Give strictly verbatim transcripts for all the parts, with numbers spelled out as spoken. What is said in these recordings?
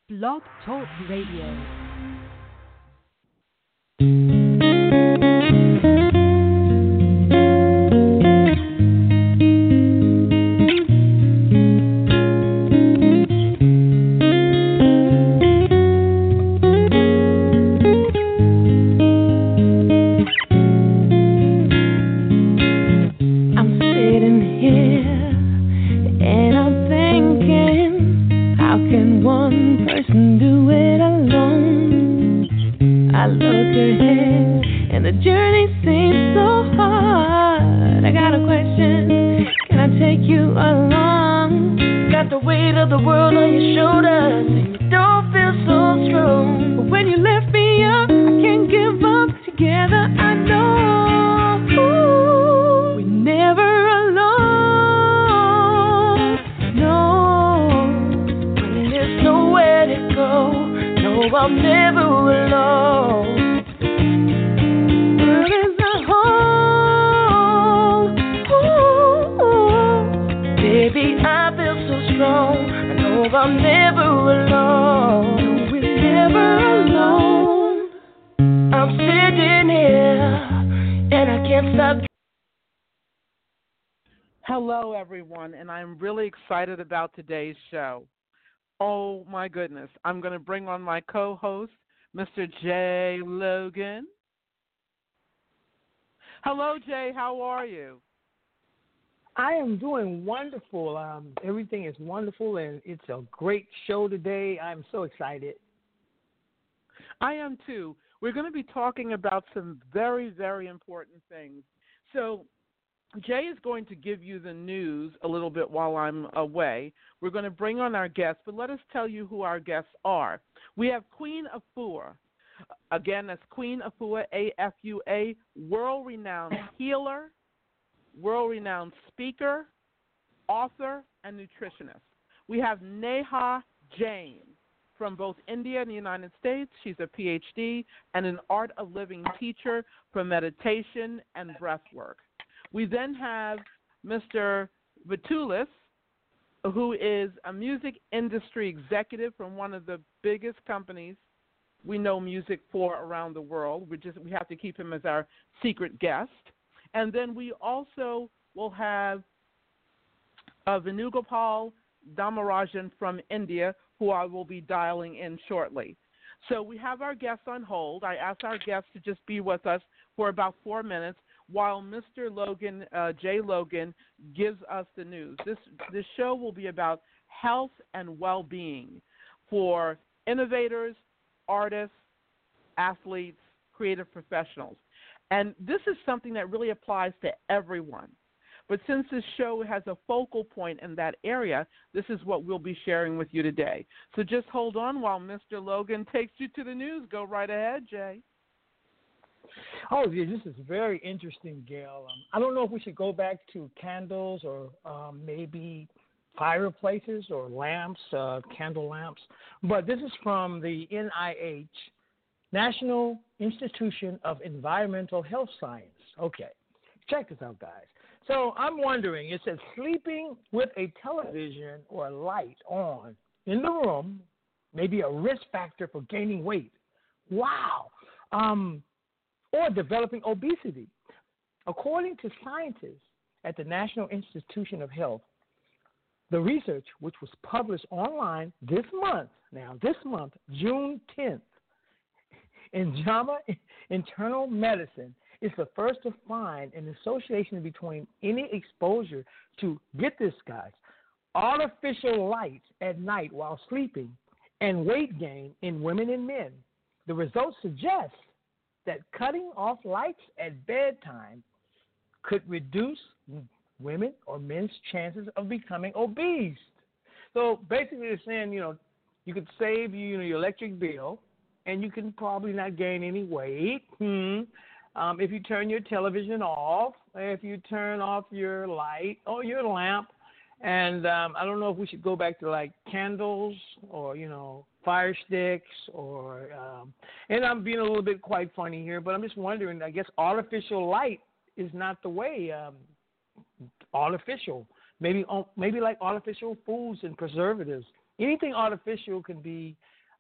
Blog Talk Radio. Hello, everyone, and I'm really excited about today's show. Oh, my goodness. I'm going to bring on my co-host, Mister Jay Logan. Hello, Jay. How are you? I am doing wonderful. Um, everything is wonderful, and it's a great show today. I'm so excited. I am, too. We're going to be talking about some very, very important things. So, Jay is going to give you the news a little bit while I'm away. We're going to bring on our guests, but let us tell you who our guests are. We have Queen Afua. Again, that's Queen Afua, A F U A, world-renowned healer, world-renowned speaker, author, and nutritionist. We have Neha Jain from both India and the United States. She's a P H D and an art of living teacher for meditation and breath work. We then have Mister Vitulis, who is a music industry executive from one of the biggest companies we know music for around the world. We just we have to keep him as our secret guest. And then we also will have uh, Venugopal Dhamarajan from India, who I will be dialing in shortly. So we have our guests on hold. I asked our guests to just be with us for about four minutes while Mister Logan, uh, Jay Logan, gives us the news. This this show will be about health and well-being for innovators, artists, athletes, creative professionals. And this is something that really applies to everyone. But since this show has a focal point in that area, this is what we'll be sharing with you today. So just hold on while Mister Logan takes you to the news. Go right ahead, Jay. Oh, yeah, this is very interesting, Gail. Um, I don't know if we should go back to candles or um, maybe fireplaces or lamps, uh, candle lamps. But this is from the N I H, National Institution of Environmental Health Science. Okay, check this out, guys. So I'm wondering, it says sleeping with a television or a light on in the room may be a risk factor for gaining weight. Wow. Um, or developing obesity. According to scientists at the National Institution of Health, the research, which was published online this month, now this month, June tenth, in JAMA Internal Medicine, is the first to find an association between any exposure to, get this, guys, artificial light at night while sleeping and weight gain in women and men. The results suggest that cutting off lights at bedtime could reduce women or men's chances of becoming obese. So basically they're saying, you know, you could save you know, your electric bill, and you can probably not gain any weight. Hmm. Um, if you turn your television off, if you turn off your light or your lamp, and um, I don't know if we should go back to like candles or, you know, fire sticks or, um, and I'm being a little bit quite funny here, but I'm just wondering, I guess artificial light is not the way. Um, artificial, maybe maybe like artificial foods and preservatives. Anything artificial can be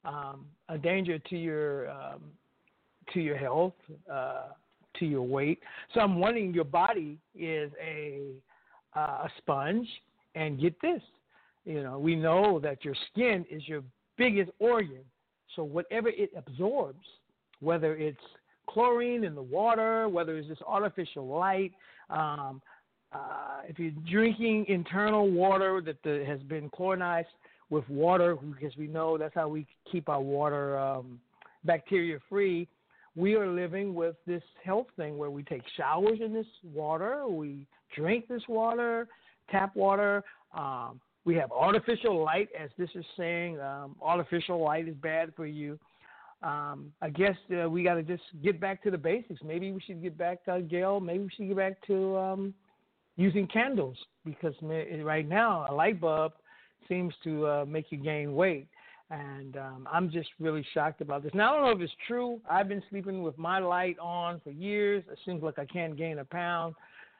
um, a danger to your um, to your health, uh, to your weight. So I'm wondering, your body is a uh, a sponge, and get this, you know, we know that your skin is your biggest organ. So whatever it absorbs, whether it's chlorine in the water, whether it's this artificial light, um, uh, if you're drinking internal water that the, has been chlorinized with water, because we know that's how we keep our water um, bacteria free, we are living with this health thing where we take showers in this water, we drink this water, tap water. Um, we have artificial light, as this is saying. Um, artificial light is bad for you. Um, I guess uh, we got to just get back to the basics. Maybe we should get back, uh, Gail, maybe we should get back to um, using candles, because right now a light bulb seems to uh, make you gain weight. And um, I'm just really shocked about this. Now, I don't know if it's true. I've been sleeping with my light on for years. It seems like I can't gain a pound.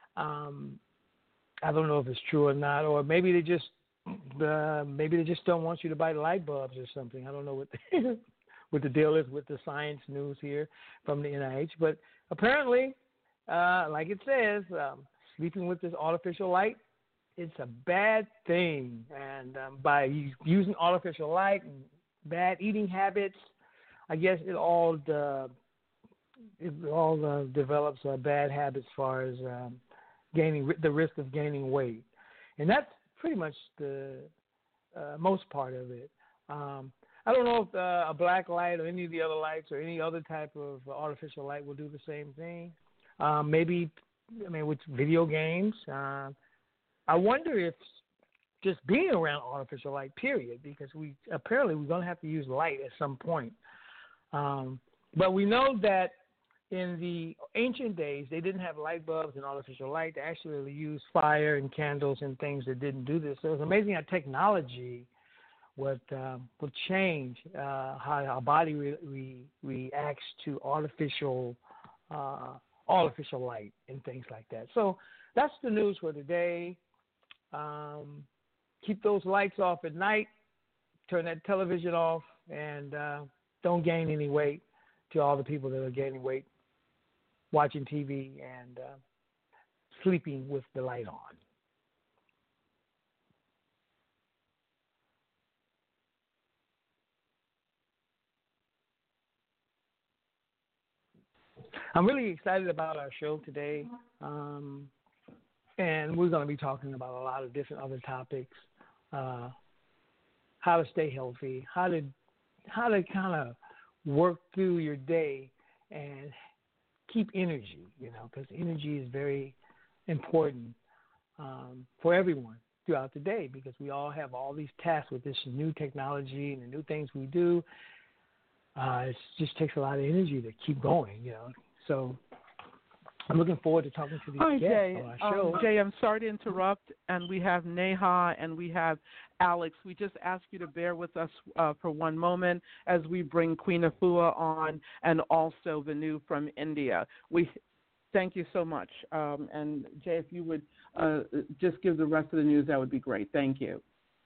Um, I don't know if it's true or not, or maybe they just uh, maybe they just don't want you to buy light bulbs or something. I don't know what the, what the deal is with the science news here from the N I H. But apparently, uh, like it says, um, sleeping with this artificial light, it's a bad thing, and um, by using artificial light and bad eating habits, I guess it all uh, it all uh, develops uh, bad habits as far as um, gaining the risk of gaining weight, and that's pretty much the uh, most part of it. Um, I don't know if uh, a black light or any of the other lights or any other type of artificial light will do the same thing. Um, maybe, I mean, with video games. Uh, I wonder if just being around artificial light, period, because we apparently we're going to have to use light at some point. Um, but we know that in the ancient days, they didn't have light bulbs and artificial light. They actually used fire and candles and things that didn't do this. So it's amazing how technology would, um, would change uh, how our body re- re- reacts to artificial uh, artificial light and things like that. So that's the news for today. Um, keep those lights off at night, turn that television off, and uh, don't gain any weight. To all the people that are gaining weight, watching T V and uh, sleeping with the light on. I'm really excited about our show today. Um, And we're going to be talking about a lot of different other topics, uh, how to stay healthy, how to how to kind of work through your day and keep energy, you know, because energy is very important um, for everyone throughout the day, because we all have all these tasks with this new technology and the new things we do. Uh, it just takes a lot of energy to keep going, you know. So I'm looking forward to talking to these Hi, guests Jay. on our show. Um, Jay, I'm sorry to interrupt, and we have Neha and we have Alex. We just ask you to bear with us uh, for one moment as we bring Queen Afua on and also Venu from India. We thank you so much. Um, and Jay, if you would uh, just give the rest of the news, that would be great. Thank you.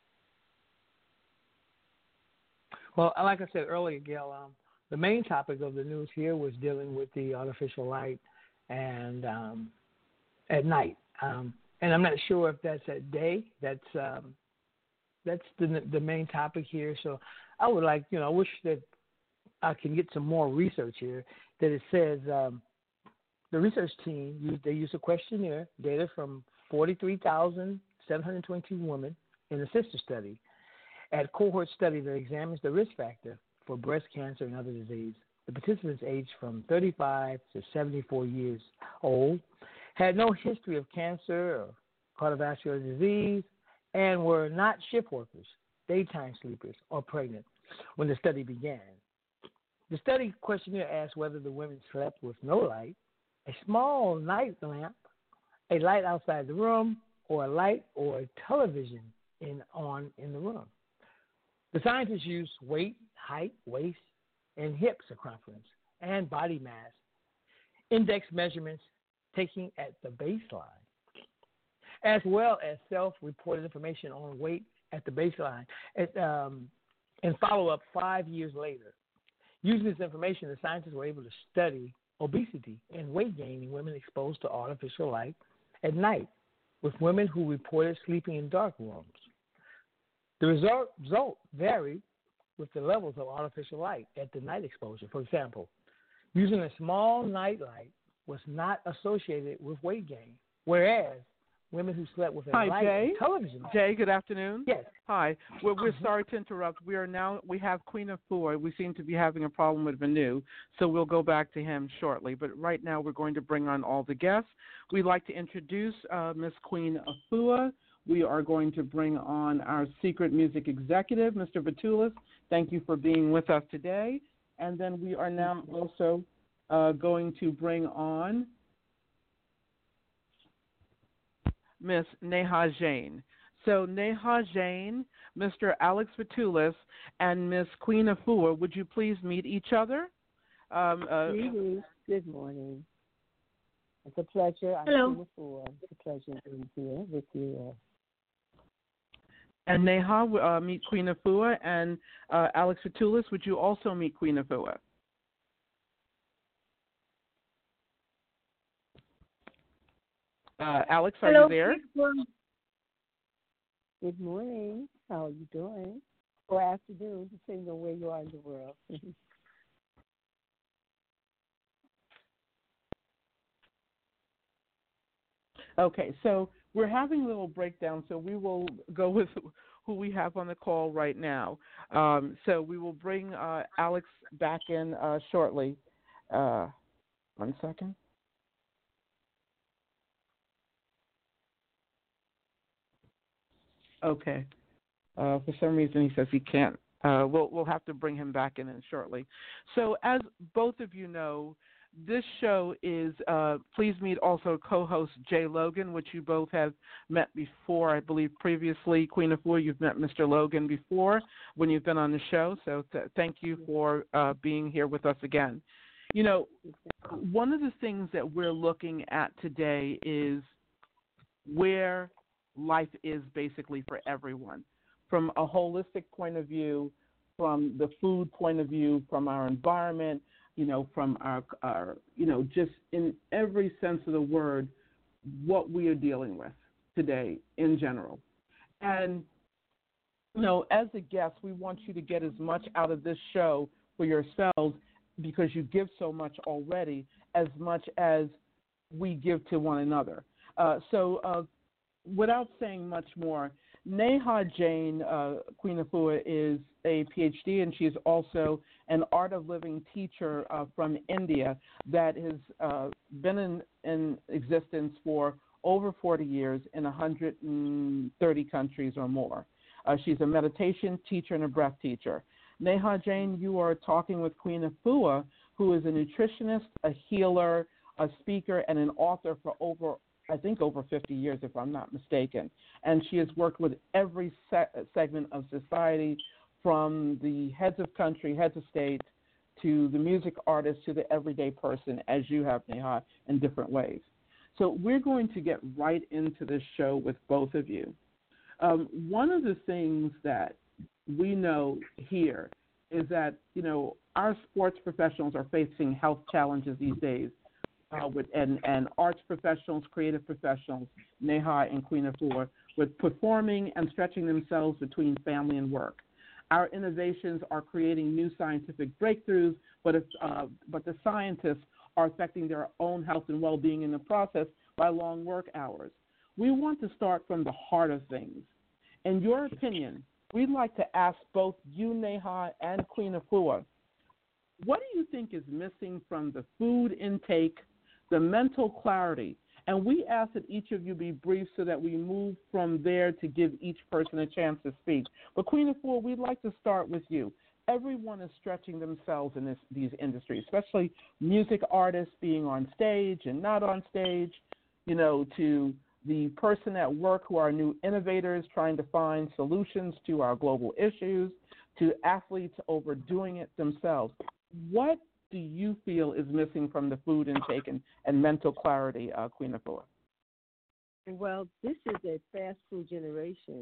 Well, like I said earlier, Gail, um, the main topic of the news here was dealing with the artificial light and um, at night. Um, and I'm not sure if that's at day. That's um, that's the the main topic here. So I would like, you know, I wish that I can get some more research here that it says um, the research team, used, they used a questionnaire, data from forty-three thousand seven hundred twenty-two women in a sister study, at cohort study that examines the risk factor for breast cancer and other disease. The participants aged from thirty-five to seventy-four years old, had no history of cancer or cardiovascular disease, and were not shift workers, daytime sleepers, or pregnant when the study began. The study questionnaire asked whether the women slept with no light, a small night lamp, a light outside the room, or a light or a television in, on in the room. The scientists used weight, height, waist, and hip circumference, and body mass, index measurements taken at the baseline, as well as self-reported information on weight at the baseline. It, um, and follow up five years later. Using this information, the scientists were able to study obesity and weight gain in women exposed to artificial light at night, with women who reported sleeping in dark rooms. The result, result varied with the levels of artificial light at the night exposure. For example, using a small night light was not associated with weight gain, whereas women who slept with a Hi, light Jay. television light. Jay, good afternoon. Yes. Hi. We're, we're sorry to interrupt. We are now we have Queen Afua. We seem to be having a problem with Vanu, so we'll go back to him shortly. But right now, we're going to bring on all the guests. We'd like to introduce uh, Miss Queen Afua. We are going to bring on our secret music executive, Mister Vitulis. Thank you for being with us today. And then we are now also uh, going to bring on Miss Neha Jain. So Neha Jain, Mister Alex Vitulis, and Miss Queen Afua, would you please meet each other? Um, uh, Greetings. Good morning. It's a pleasure. I'm Hello. Queen Afua. It's a pleasure being here with you. and Neha, uh, meet Queen Afua, and uh, Alex Vitulis, would you also meet Queen Afua? Uh, Alex, are Hello. you there? Good morning. How are you doing? Or afternoon, depending on where you are in the world. Okay, so we're having a little breakdown, so we will go with who we have on the call right now. Um, so we will bring uh, Alex back in uh, shortly. Uh, one second. Okay. Uh, for some reason, he says he can't. Uh, we'll we'll have to bring him back in, in shortly. So, as both of you know, this show is. Uh, please meet also co-host Jay Logan, which you both have met before, I believe previously. Queen Afua, you've met Mister Logan before when you've been on the show. So, th- thank you for uh, being here with us again. You know, one of the things that we're looking at today is where life is basically for everyone, from a holistic point of view, from the food point of view, from our environment, you know, from our, our, you know, just in every sense of the word, what we are dealing with today in general. And, you know, as a guest, we want you to get as much out of this show for yourselves because you give so much already, as much as we give to one another. Uh, so, uh, without saying much more, Neha Jain, uh, Queen Afua, is a P H D, and she is also an Art of Living teacher uh, from India that has uh, been in, in existence for over forty years in one hundred thirty countries or more. Uh, she's a meditation teacher and a breath teacher. Neha Jain, you are talking with Queen Afua, who is a nutritionist, a healer, a speaker, and an author for over I think over fifty years, if I'm not mistaken. And she has worked with every se- segment of society, from the heads of country, heads of state, to the music artist, to the everyday person, as you have, Neha, in different ways. So we're going to get right into this show with both of you. Um, one of the things that we know here is that, you know, our sports professionals are facing health challenges these days. Uh, with, and, and arts professionals, creative professionals, Neha and Queen Afua, with performing and stretching themselves between family and work. Our innovations are creating new scientific breakthroughs, but, if, uh, but the scientists are affecting their own health and well-being in the process by long work hours. We want to start from the heart of things. In your opinion, we'd like to ask both you, Neha, and Queen Afua, what do you think is missing from the food intake, the mental clarity? And we ask that each of you be brief so that we move from there to give each person a chance to speak. But Queen Afua, we'd like to start with you. Everyone is stretching themselves in this, these industries, especially music artists being on stage and not on stage, you know, to the person at work who are new innovators trying to find solutions to our global issues, to athletes overdoing it themselves. What do you feel is missing from the food intake and, and mental clarity, uh, Queen Afua? Well, this is a fast food generation,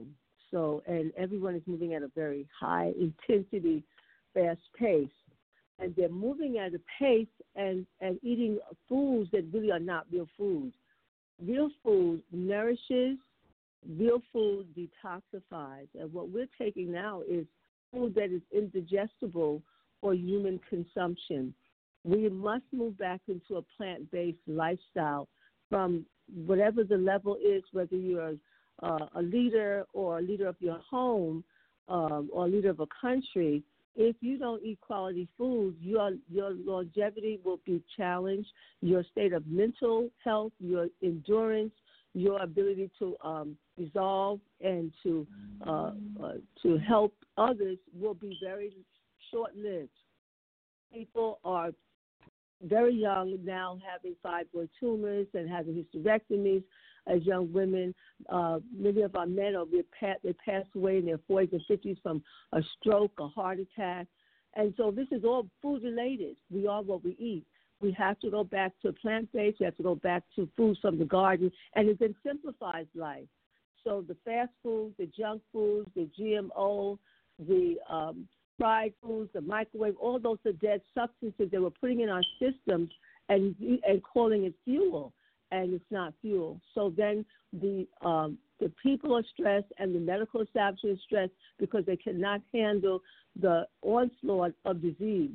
So, and everyone is moving at a very high intensity, fast pace. And they're moving at a pace and, and eating foods that really are not real foods. Real food nourishes, real food detoxifies. And what we're taking now is food that is indigestible for human consumption. We must move back into a plant-based lifestyle from whatever the level is, whether you're uh, a leader or a leader of your home um, or a leader of a country. If you don't eat quality food, your your longevity will be challenged, your state of mental health, your endurance, your ability to um, resolve and to uh, uh, to help others will be very short-lived. People are very young now having fibroid tumors and having hysterectomies as young women. Uh, many of our men are they pass away in their forties and fifties from a stroke, a heart attack. And so this is all food related. We are what we eat. We have to go back to plant-based. We have to go back to foods from the garden. And it then simplifies life. So the fast foods, the junk foods, the G M O, the um, fried foods, the microwave, all those are dead substances that we're putting in our systems and and calling it fuel, and it's not fuel. So then the um, the people are stressed and the medical establishment is stressed because they cannot handle the onslaught of disease.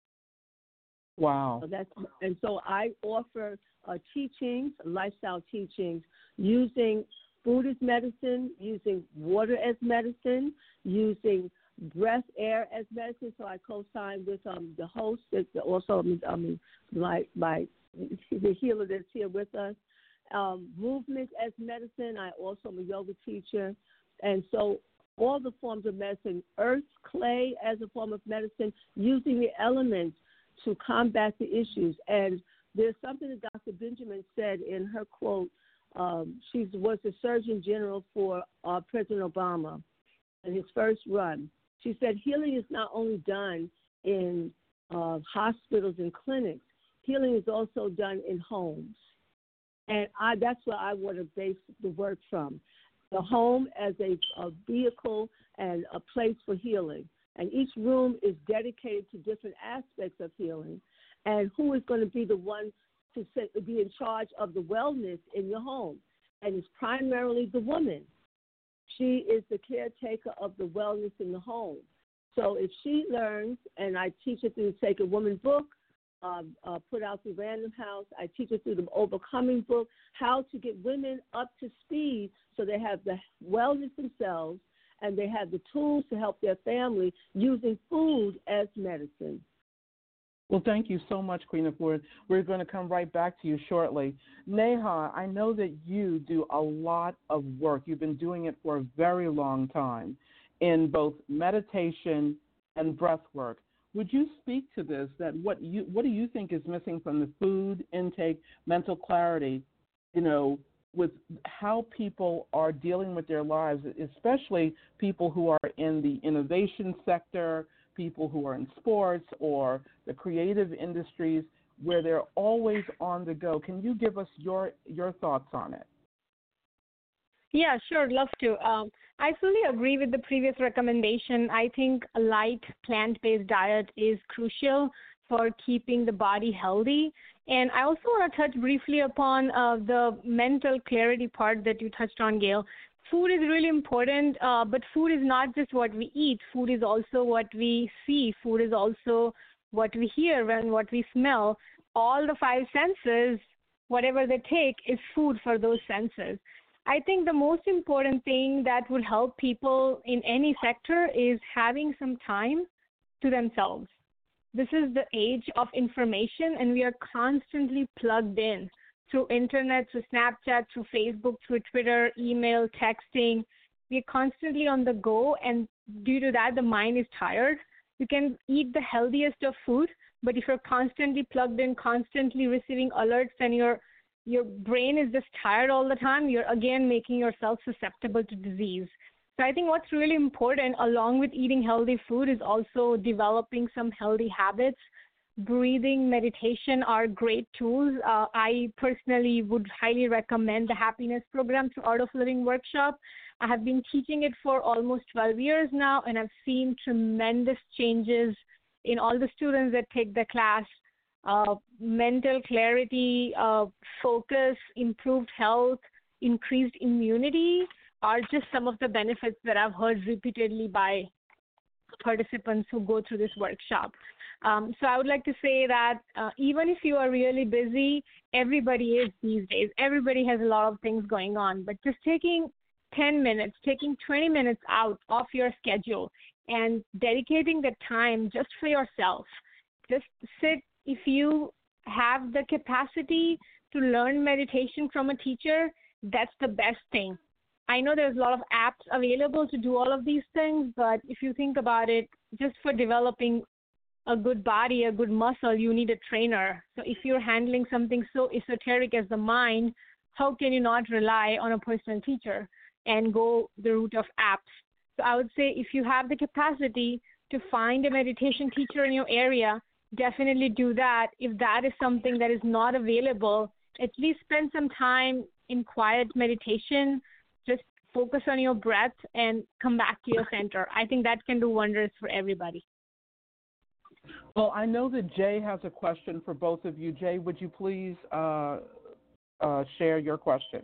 Wow. So that's, and so I offer uh, teachings, lifestyle teachings, using food as medicine, using water as medicine, using breath air as medicine. So I co-sign with um, the host, that's also um, my, my the healer that's here with us. Um, movement as medicine. I also am a yoga teacher, and so all the forms of medicine, earth, clay as a form of medicine, using the elements to combat the issues. And there's something that Doctor Benjamin said in her quote. Um, she was the Surgeon General for uh, President Obama in his first run. She said healing is not only done in uh, hospitals and clinics, healing is also done in homes. And I, that's where I want to base the work from. The home as a, a vehicle and a place for healing. And each room is dedicated to different aspects of healing. And who is going to be the one to set, be in charge of the wellness in your home? And it's primarily the woman. She is the caretaker of the wellness in the home. So if she learns, and I teach it through the Sacred Woman book, um, uh, put out through Random House, I teach it through the Overcoming book, how to get women up to speed so they have the wellness themselves and they have the tools to help their family using food as medicine. Well, thank you so much, Queen of Wood. We're going to come right back to you shortly. Neha, I know that you do a lot of work. You've been doing it for a very long time in both meditation and breath work. Would you speak to this, that what you what do you think is missing from the food intake, mental clarity, you know, with how people are dealing with their lives, especially people who are in the innovation sector, people who are in sports or the creative industries where they're always on the go. Can you give us your your thoughts on it? Yeah, sure, love to. Um, I fully agree with the previous recommendation. I think a light plant-based diet is crucial for keeping the body healthy. And I also want to touch briefly upon uh, the mental clarity part that you touched on, Gail. Food is really important, uh, but food is not just what we eat. Food is also what we see. Food is also what we hear and what we smell. All the five senses, whatever they take, is food for those senses. I think the most important thing that would help people in any sector is having some time to themselves. This is the age of information, and we are constantly plugged in through internet, through Snapchat, through Facebook, through Twitter, email, texting. We're constantly on the go, and due to that, the mind is tired. You can eat the healthiest of food, but if you're constantly plugged in, constantly receiving alerts, and your your brain is just tired all the time, you're again making yourself susceptible to disease. So I think what's really important, along with eating healthy food, is also developing some healthy habits, breathing, meditation are great tools. Uh, I personally would highly recommend the Happiness Program through Art of Living Workshop. I have been teaching it for almost twelve years now, and I've seen tremendous changes in all the students that take the class. Uh, mental clarity, uh, focus, improved health, increased immunity are just some of the benefits that I've heard repeatedly by participants who go through this workshop. Um, so I would like to say that uh, even if you are really busy, everybody is these days. Everybody has a lot of things going on, but just taking ten minutes, taking twenty minutes out of your schedule and dedicating the time just for yourself. Just sit. If you have the capacity to learn meditation from a teacher, that's the best thing. I know there's a lot of apps available to do all of these things, but if you think about it, just for developing a good body, a good muscle, you need a trainer. So if you're handling something so esoteric as the mind, how can you not rely on a personal teacher and go the route of apps? So I would say if you have the capacity to find a meditation teacher in your area, definitely do that. If that is something that is not available, at least spend some time in quiet meditation. Just focus on your breath and come back to your center. I think that can do wonders for everybody. Well, I know that Jay has a question for both of you. Jay, would you please uh, uh, share your question?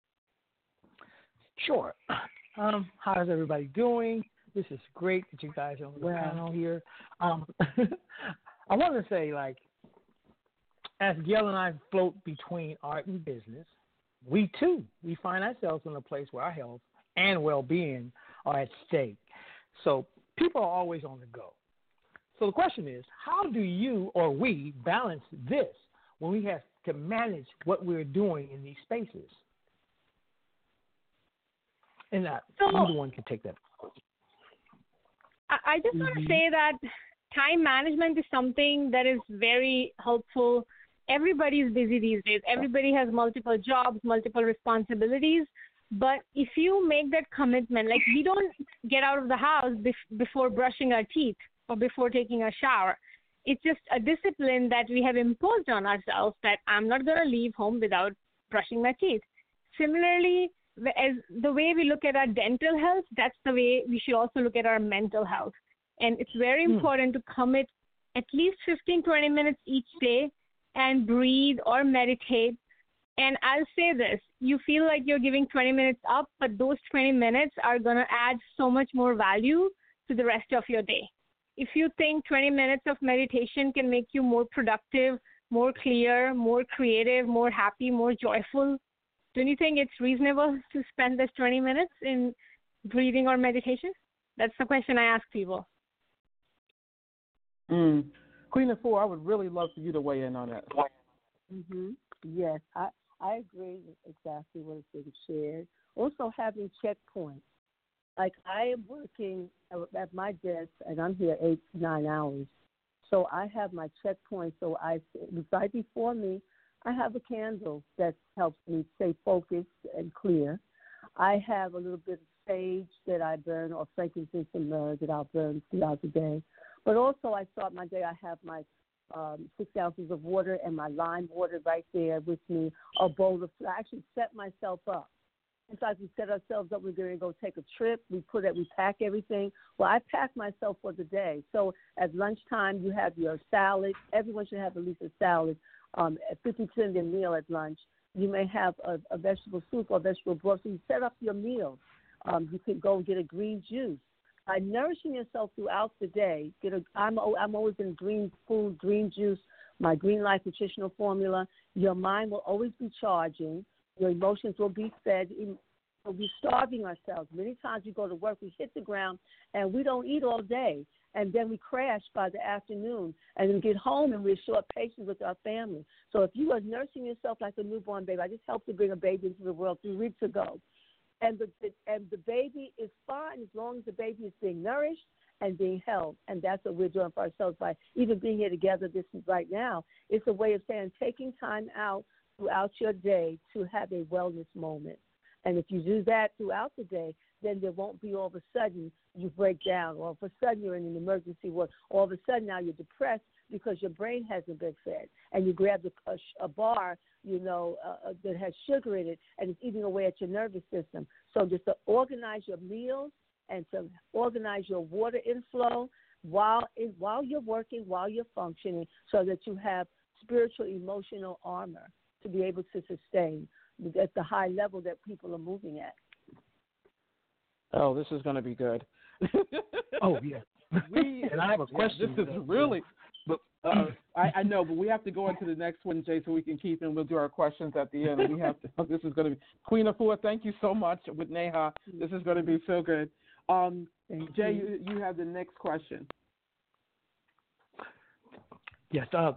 Sure. Um, how's everybody doing? This is great that you guys are on the Wow. panel here. Um, I want to say, like, as Gail and I float between art and business, we too, we find ourselves in a place where our health and well-being are at stake. So people are always on the go. So the question is, how do you or we balance this when we have to manage what we're doing in these spaces? And uh, So, either one can take that. I I just want to say that time management is something that is very helpful. Everybody is busy these days. Everybody has multiple jobs, multiple responsibilities. But if you make that commitment, like we don't get out of the house bef- before brushing our teeth or before taking a shower. It's just a discipline that we have imposed on ourselves that I'm not going to leave home without brushing my teeth. Similarly, as the way we look at our dental health, that's the way we should also look at our mental health. And it's very important to commit at least fifteen, twenty minutes each day and breathe or meditate. And I'll say this, you feel like you're giving twenty minutes up, but those twenty minutes are going to add so much more value to the rest of your day. If you think twenty minutes of meditation can make you more productive, more clear, more creative, more happy, more joyful, don't you think it's reasonable to spend this twenty minutes in breathing or meditation? That's the question I ask people. Mm. Queen of Four, I would really love for you to weigh in on that. Mm-hmm. Yes, I, I agree with exactly what is being shared. Also having checkpoints. Like I am working at my desk, and I'm here eight, nine hours. So I have my checkpoint. So I, right before me, I have a candle that helps me stay focused and clear. I have a little bit of sage that I burn, or frankincense and myrrh that I'll burn throughout the day. But also I start my day, I have my um, six ounces of water and my lime water right there with me, a bowl of, I actually set myself up. In fact, we set ourselves up, we're going to go take a trip, we put it, we pack everything. Well, I pack myself for the day. So at lunchtime, you have your salad. Everyone should have at least a salad. Um, at fifty percent of their meal at lunch. You may have a, a vegetable soup or vegetable broth. So you set up your meal. Um, you can go and get a green juice. By nourishing yourself throughout the day, get a, I'm, I'm always in green food, green juice, my Green Life nutritional formula. Your mind will always be charging. Your emotions will be fed. We'll be starving ourselves. Many times we go to work, we hit the ground, and we don't eat all day. And then we crash by the afternoon, and then get home and we're short patience with our family. So if you are nursing yourself like a newborn baby, I just helped to bring a baby into the world three weeks ago. And the, the and the baby is fine as long as the baby is being nourished and being held. And that's what we're doing for ourselves by even being here together this right now. It's a way of saying taking time out throughout your day to have a wellness moment. And if you do that throughout the day, then there won't be all of a sudden you break down, or all of a sudden you're in an emergency ward. All of a sudden now you're depressed because your brain hasn't been fed, and you grabbed a, a, a bar, you know, uh, that has sugar in it, and it's eating away at your nervous system. So just to organize your meals and to organize your water inflow while in, while you're working, while you're functioning, so that you have spiritual, emotional armor to be able to sustain at the high level that people are moving at. Oh, this is going to be good. Oh, yeah. We, and I have a question. Yeah, this is really, but uh, I, I know, but we have to go into the next one, Jay, so we can keep, and we'll do our questions at the end. We have to. This is going to be Queen Afua. Thank you so much with Neha. This is going to be so good. Um, Jay, you, you have the next question. Yes. Uh,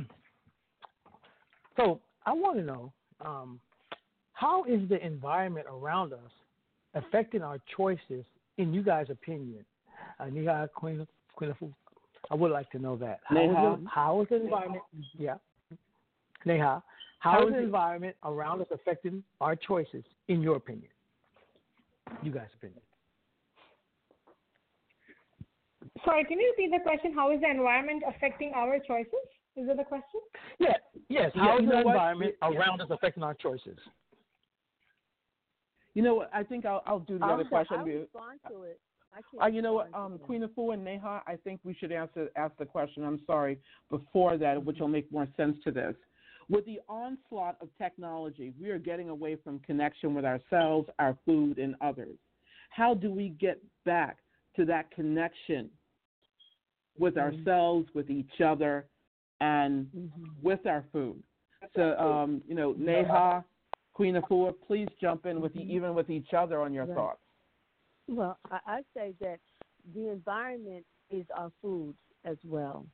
so I want to know, um, how is the environment around us affecting our choices, in you guys' opinion? Uh, Neha, Queen, Queen Afua, I would like to know that. How, Neha. Is, the, how is the environment? Yeah. Neha, how, how is the environment around us affecting our choices, in your opinion? You guys' opinion. Sorry, can you repeat the question? How is the environment affecting our choices? Is that the question? Yeah. Yes. Yeah, How is the what? environment around us affecting our choices? You know what? I think I'll, I'll do the I'll other say, question. I'll respond to it. I can't Uh, you know what, respond um, to Queen Afua and Neha, I think we should answer ask the question. I'm sorry before that, which will make more sense to this. With the onslaught of technology, we are getting away from connection with ourselves, our food, and others. How do we get back to that connection with mm-hmm. ourselves, with each other, and mm-hmm. with our food? So, um, you know, Neha, Queen Afua, please jump in with mm-hmm. the, even with each other on your right. thoughts. Well, I, I say that the environment is our food as well.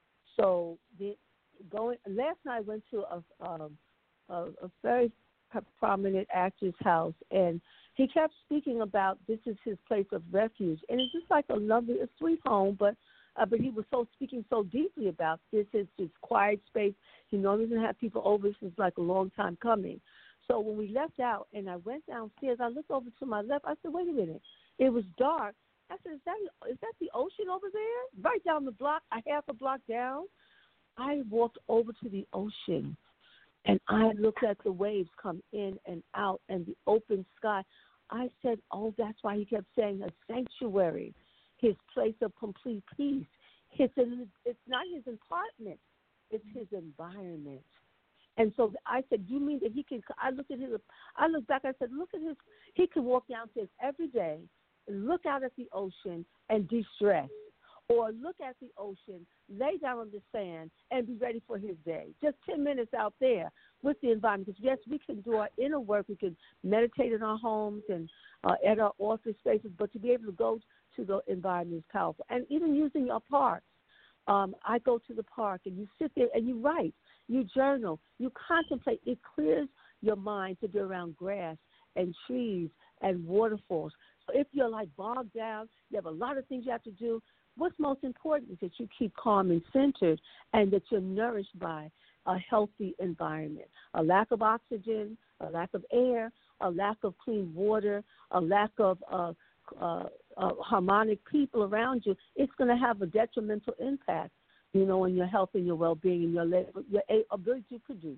So the going last night I went to a um, a, a very prominent actor's house, and he kept speaking about this is his place of refuge, and it's just like a lovely, a sweet home, but uh, but he was so speaking so deeply about this is his quiet space. He normally doesn't have people over. This is like a long time coming. So when we left out and I went downstairs, I looked over to my left. I said, wait a minute. It was dark. I said, is that, is that the ocean over there? Right down the block, a half a block down. I walked over to the ocean, and I looked at the waves come in and out and the open sky. I said, oh, that's why he kept saying a sanctuary, his place of complete peace. It's, a, it's not his apartment. It's his environment. And so I said, you mean that he can – I looked at his – I looked back. I said, look at his – he can walk downstairs every day, look out at the ocean and de-stress, or look at the ocean, lay down on the sand, and be ready for his day. Just ten minutes out there with the environment. Because, yes, we can do our inner work. We can meditate in our homes and uh, at our office spaces, but to be able to go to the environment is powerful. And even using your parks. Um, I go to the park, and you sit there, and you write. You journal. You contemplate. It clears your mind to be around grass and trees and waterfalls. So if you're like bogged down, you have a lot of things you have to do, what's most important is that you keep calm and centered and that you're nourished by a healthy environment. A lack of oxygen, a lack of air, a lack of clean water, a lack of uh, uh, uh, harmonic people around you, it's going to have a detrimental impact, you know, on your health and your well-being and your, your ability to produce.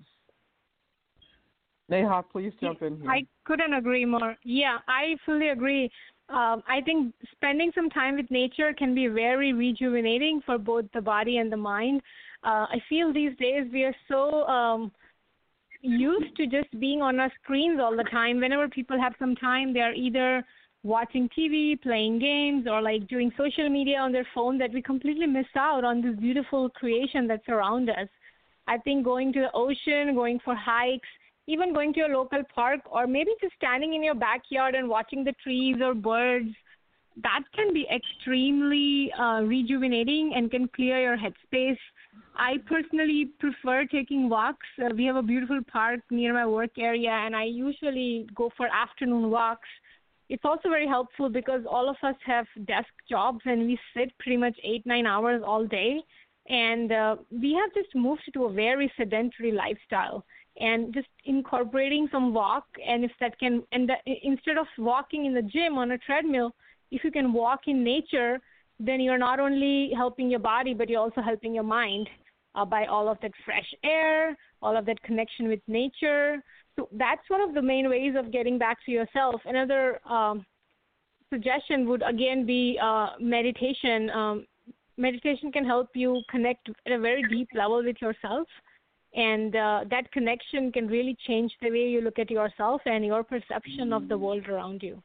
Neha, please jump in here. I couldn't agree more. Yeah, I fully agree. Um, I think spending some time with nature can be very rejuvenating for both the body and the mind. Uh, I feel these days we are so um, used to just being on our screens all the time. Whenever people have some time, they are either watching T V, playing games, or like doing social media on their phone, that we completely miss out on this beautiful creation that's around us. I think going to the ocean, going for hikes, even going to a local park, or maybe just standing in your backyard and watching the trees or birds, that can be extremely uh, rejuvenating and can clear your headspace. I personally prefer taking walks. Uh, we have a beautiful park near my work area, and I usually go for afternoon walks. It's also very helpful because all of us have desk jobs and we sit pretty much eight, nine hours all day. And uh, we have just moved to a very sedentary lifestyle. and just incorporating some walk. And if that can, and that, instead of walking in the gym on a treadmill, if you can walk in nature, then you're not only helping your body, but you're also helping your mind uh, by all of that fresh air, all of that connection with nature. So that's one of the main ways of getting back to yourself. Another um, suggestion would, again, be uh, meditation. Um, meditation can help you connect at a very deep level with yourself. And uh, that connection can really change the way you look at yourself and your perception of the world around you.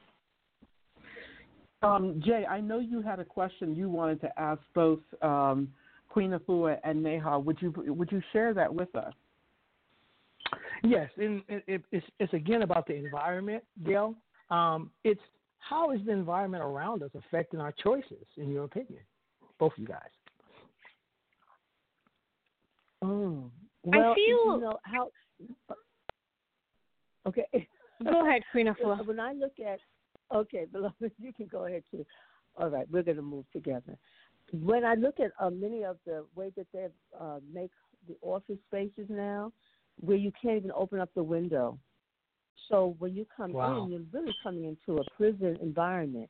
Um, Jay, I know you had a question you wanted to ask both um, Queen Afua and Neha. Would you would you share that with us? Yes, and it, it's, it's again about the environment, Gail. Um, it's how is the environment around us affecting our choices, in your opinion, both of you guys? Oh, well, I feel. You know how. Okay. Go ahead, Queen Afua. When I look at, okay, beloved, you can go ahead too. All right, we're going to move together. When I look at uh, many of the way that they uh, make the office spaces now, where you can't even open up the window. So when you come wow. in, you're really coming into a prison environment.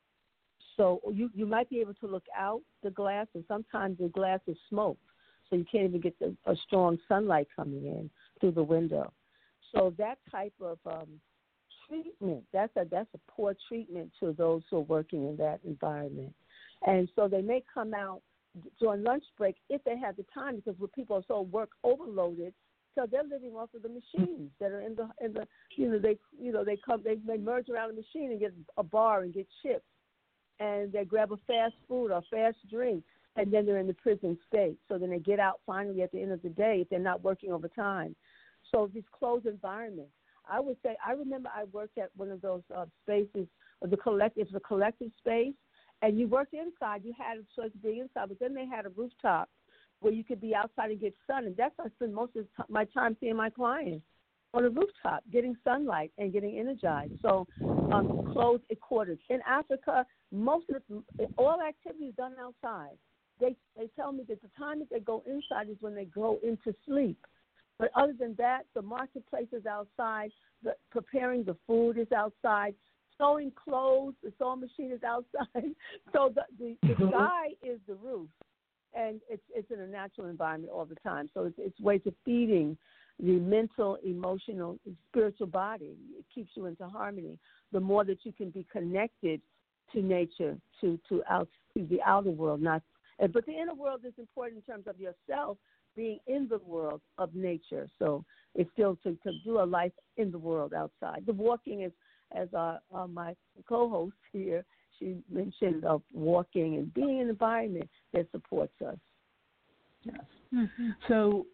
So you, you might be able to look out the glass, and sometimes the glass is smoke, so you can't even get the, a strong sunlight coming in through the window. So that type of um, treatment, that's a, that's a poor treatment to those who are working in that environment. And so they may come out during lunch break if they have the time, because when people are so work overloaded, so they're living off of the machines that are in the in the you know they you know they come they, they merge around the machine and get a bar and get chips, and they grab a fast food or fast drink, and then they're in the prison state. So then they get out finally at the end of the day if they're not working overtime. So these closed environments. I would say I remember I worked at one of those uh, spaces, or the collect it's a collective space, and you worked inside. You had a choice to be inside, but then they had a rooftop where you could be outside and get sun. And that's how I spend most of my time seeing my clients, on a rooftop, getting sunlight and getting energized. So um, closed quarters. In Africa, most of the, all activity is done outside. They they tell me that the time that they go inside is when they go into sleep. But other than that, the marketplace is outside, the, preparing the food is outside, sewing clothes, the sewing machine is outside. So the, the, the sky is the roof. And it's it's in a natural environment all the time. So it's it's ways of feeding the mental, emotional, and spiritual body. It keeps you into harmony. The more that you can be connected to nature, to to out to the outer world, not but the inner world is important in terms of yourself being in the world of nature. So it's still to, to do a life in the world outside. The walking is, as our, uh, my co-host here, she mentioned of walking and being in an environment that supports us. Yes. Mm-hmm. So,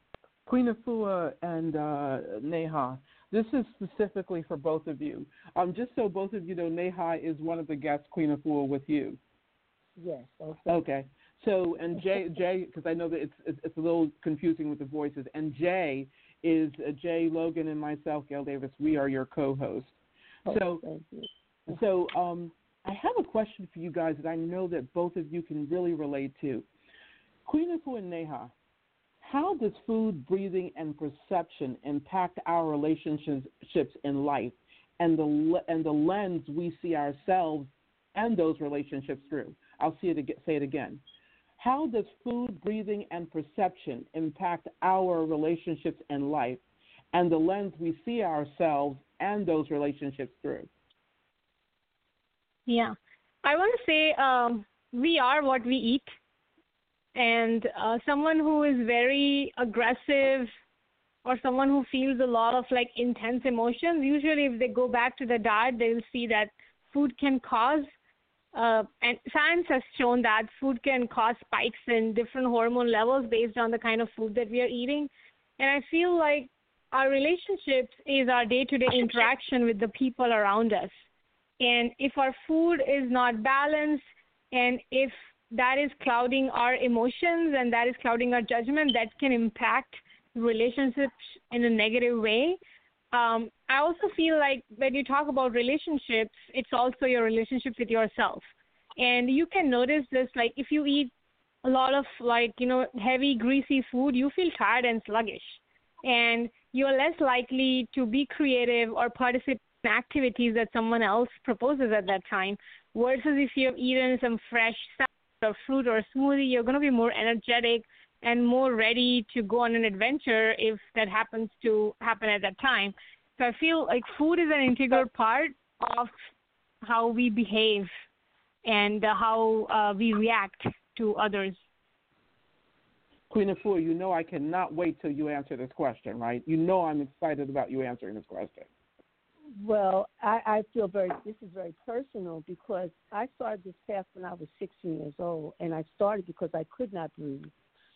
Queen Afua and uh, Neha, this is specifically for both of you. Um, just so both of you know, Neha is one of the guests, Queen Afua, with you. Yes. Okay. Okay. So, and Jay, Jay, because I know that it's, it's it's a little confusing with the voices, and Jay is uh, Jay Logan and myself, Gail Davis. We are your co-hosts. Oh, so, thank you. so um. I have a question for you guys that I know that both of you can really relate to. Queen Afua and Neha, how does food, breathing, and perception impact our relationships in life and the and the lens we see ourselves and those relationships through? I'll see it, say it again. How does food, breathing, and perception impact our relationships in life and the lens we see ourselves and those relationships through? Yeah, I want to say um, we are what we eat, and uh, someone who is very aggressive or someone who feels a lot of like intense emotions, usually if they go back to the diet, they will see that food can cause, uh, and science has shown that food can cause spikes in different hormone levels based on the kind of food that we are eating. And I feel like our relationships is our day-to-day interaction with the people around us. And if our food is not balanced, and if that is clouding our emotions and that is clouding our judgment, that can impact relationships in a negative way. Um, I also feel like when you talk about relationships, it's also your relationship with yourself. And you can notice this, like if you eat a lot of like, you know, heavy, greasy food, you feel tired and sluggish. and you're less likely to be creative or participate in activities that someone else proposes at that time. Versus if you've eaten some fresh salad or fruit or smoothie, you're going to be more energetic and more ready to go on an adventure if that happens to happen at that time. So I feel like food is an integral part of how we behave and uh, how uh, we react to others. Queen Afua, you know I cannot wait till you answer this question, right? You know I'm excited about you answering this question. Well, I, I feel very, this is very personal because I started this path when I was sixteen years old, and I started because I could not breathe.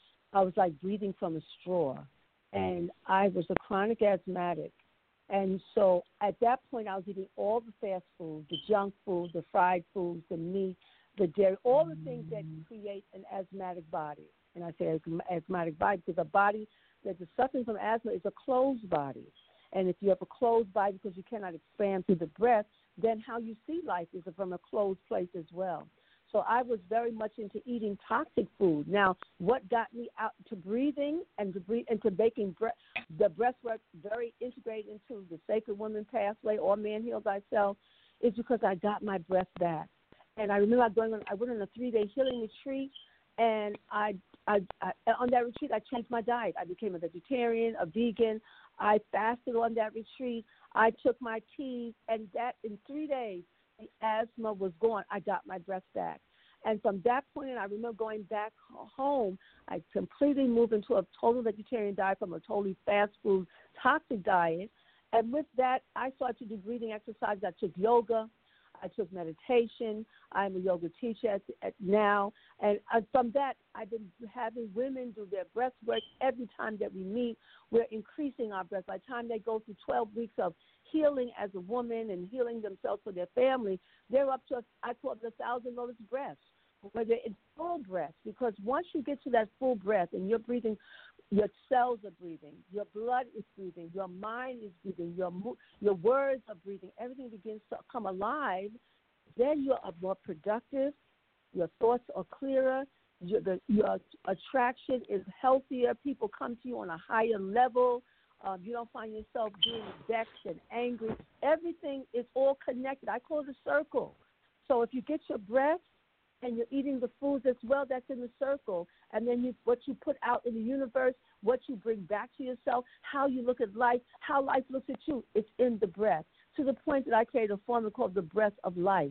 I was like breathing from a straw, and I was a chronic asthmatic. And so at that point, I was eating all the fast food, the junk food, the fried foods, the meat, the dairy, all the things that create an asthmatic body. And I say asthmatic body because a body that is suffering from asthma is a closed body. And if you have a closed body because you cannot expand through the breath, then how you see life is from a closed place as well. So I was very much into eating toxic food. Now, what got me out to breathing and to breathe, into making bre- the breathwork very integrated into the Sacred Woman pathway or Man Heal Thyself is because I got my breath back. And I remember going on, I went on a three-day healing retreat, and I, I, I on that retreat I changed my diet. I became a vegetarian, a vegan. I fasted on that retreat. I took my teas, and that in three days, the asthma was gone. I got my breath back. And from that point on, I remember going back home, I completely moved into a total vegetarian diet from a totally fast food, toxic diet. And with that, I started to do breathing exercises. I took yoga. I took meditation. I'm a yoga teacher at, at now. And uh, from that, I've been having women do their breath work every time that we meet. We're increasing our breath. By the time they go through twelve weeks of healing as a woman and healing themselves for their family, they're up to, I call it the thousand lotus breaths, where they're in full breath. Because once you get to that full breath and you're breathing, your cells are breathing, your blood is breathing, your mind is breathing, your your words are breathing, everything begins to come alive, then you're more productive, your thoughts are clearer, your, the, your attraction is healthier, people come to you on a higher level, um, you don't find yourself being vexed and angry. Everything is all connected. I call it a circle. So if you get your breath, and you're eating the foods as well, that's in the circle. And then you, what you put out in the universe, what you bring back to yourself, how you look at life, how life looks at you, it's in the breath. To the point that I created a formula called the breath of life.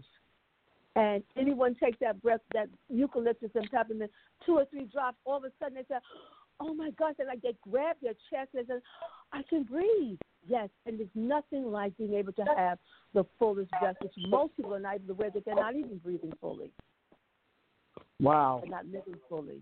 And anyone takes that breath, that eucalyptus and peppermint, two or three drops, all of a sudden they say, oh my gosh, and like they grab their chest and they say, I can breathe. Yes, and there's nothing like being able to have the fullest breath, which most people are not able to wear, that they're not even breathing fully. Wow. And not living fully.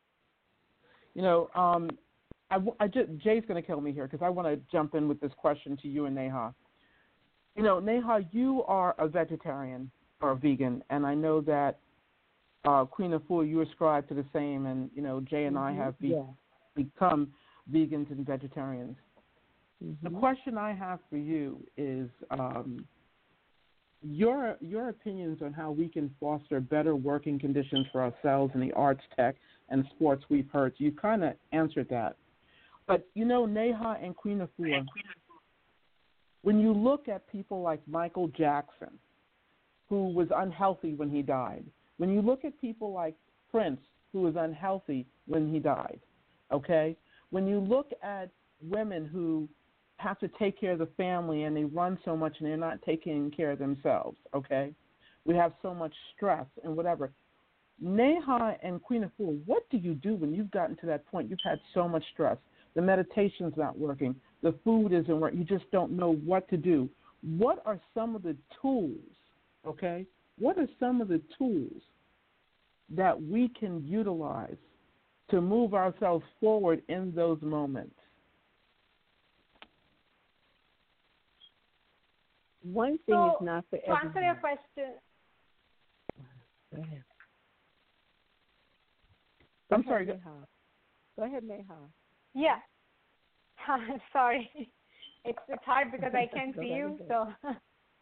You know, um, I, I just, Jay's going to kill me here because I want to jump in with this question to you and Neha. You know, Neha, you are a vegetarian or a vegan, and I know that uh, Queen Afua, you ascribe to the same, and, you know, Jay and I have be, yeah. become vegans and vegetarians. Mm-hmm. The question I have for you is um, your your opinions on how we can foster better working conditions for ourselves in the arts, tech, and sports we've heard. So you kind of answered that. But, you know, Neha and Queen Afua, when you look at people like Michael Jackson, who was unhealthy when he died, when you look at people like Prince, who was unhealthy when he died, okay? When you look at women who have to take care of the family and they run so much and they're not taking care of themselves, okay? We have so much stress and whatever. Neha and Queen Afua, what do you do when you've gotten to that point? You've had so much stress. The meditation's not working. The food isn't working. You just don't know what to do. What are some of the tools, okay? What are some of the tools that we can utilize to move ourselves forward in those moments? One thing so, is not for to everyone. answer your question. Go ahead. I'm Go sorry. ahead, Neha. Go ahead, Neha. Yeah. Sorry. It's it's hard because I can't see you. So uh,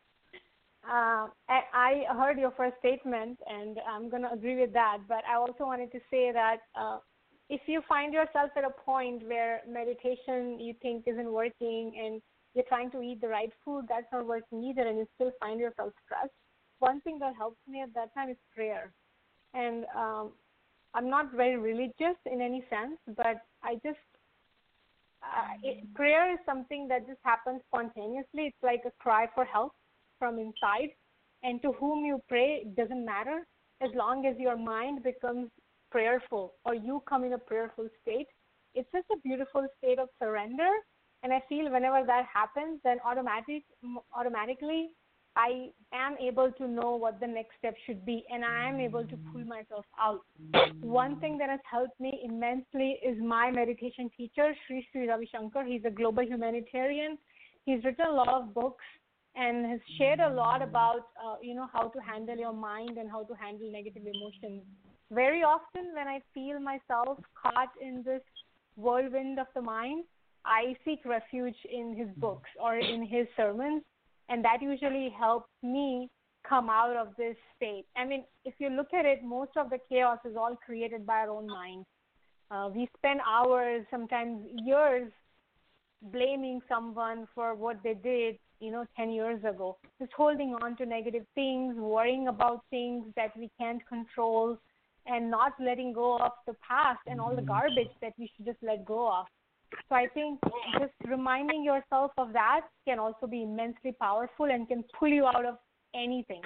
I, I heard your first statement, and I'm going to agree with that. But I also wanted to say that uh, if you find yourself at a point where meditation you think isn't working and you're trying to eat the right food, that's not working either, and you still find yourself stressed, one thing that helps me at that time is prayer. And um, I'm not very religious in any sense, but I just, uh, it, prayer is something that just happens spontaneously. It's like a cry for help from inside. And to whom you pray, it doesn't matter, as long as your mind becomes prayerful or you come in a prayerful state. It's just a beautiful state of surrender. And I feel whenever that happens, then automatic, automatically I am able to know what the next step should be, and I am able to pull myself out. One thing that has helped me immensely is my meditation teacher, Sri Sri Ravi Shankar. He's a global humanitarian. He's written a lot of books and has shared a lot about, uh, you know, how to handle your mind and how to handle negative emotions. Very often when I feel myself caught in this whirlwind of the mind, I seek refuge in his books or in his sermons, and that usually helps me come out of this state. I mean, if you look at it, most of the chaos is all created by our own mind. Uh, we spend hours, sometimes years, blaming someone for what they did, you know, ten years ago. Just holding on to negative things, worrying about things that we can't control, and not letting go of the past and all the garbage that we should just let go of. So I think just reminding yourself of that can also be immensely powerful and can pull you out of anything.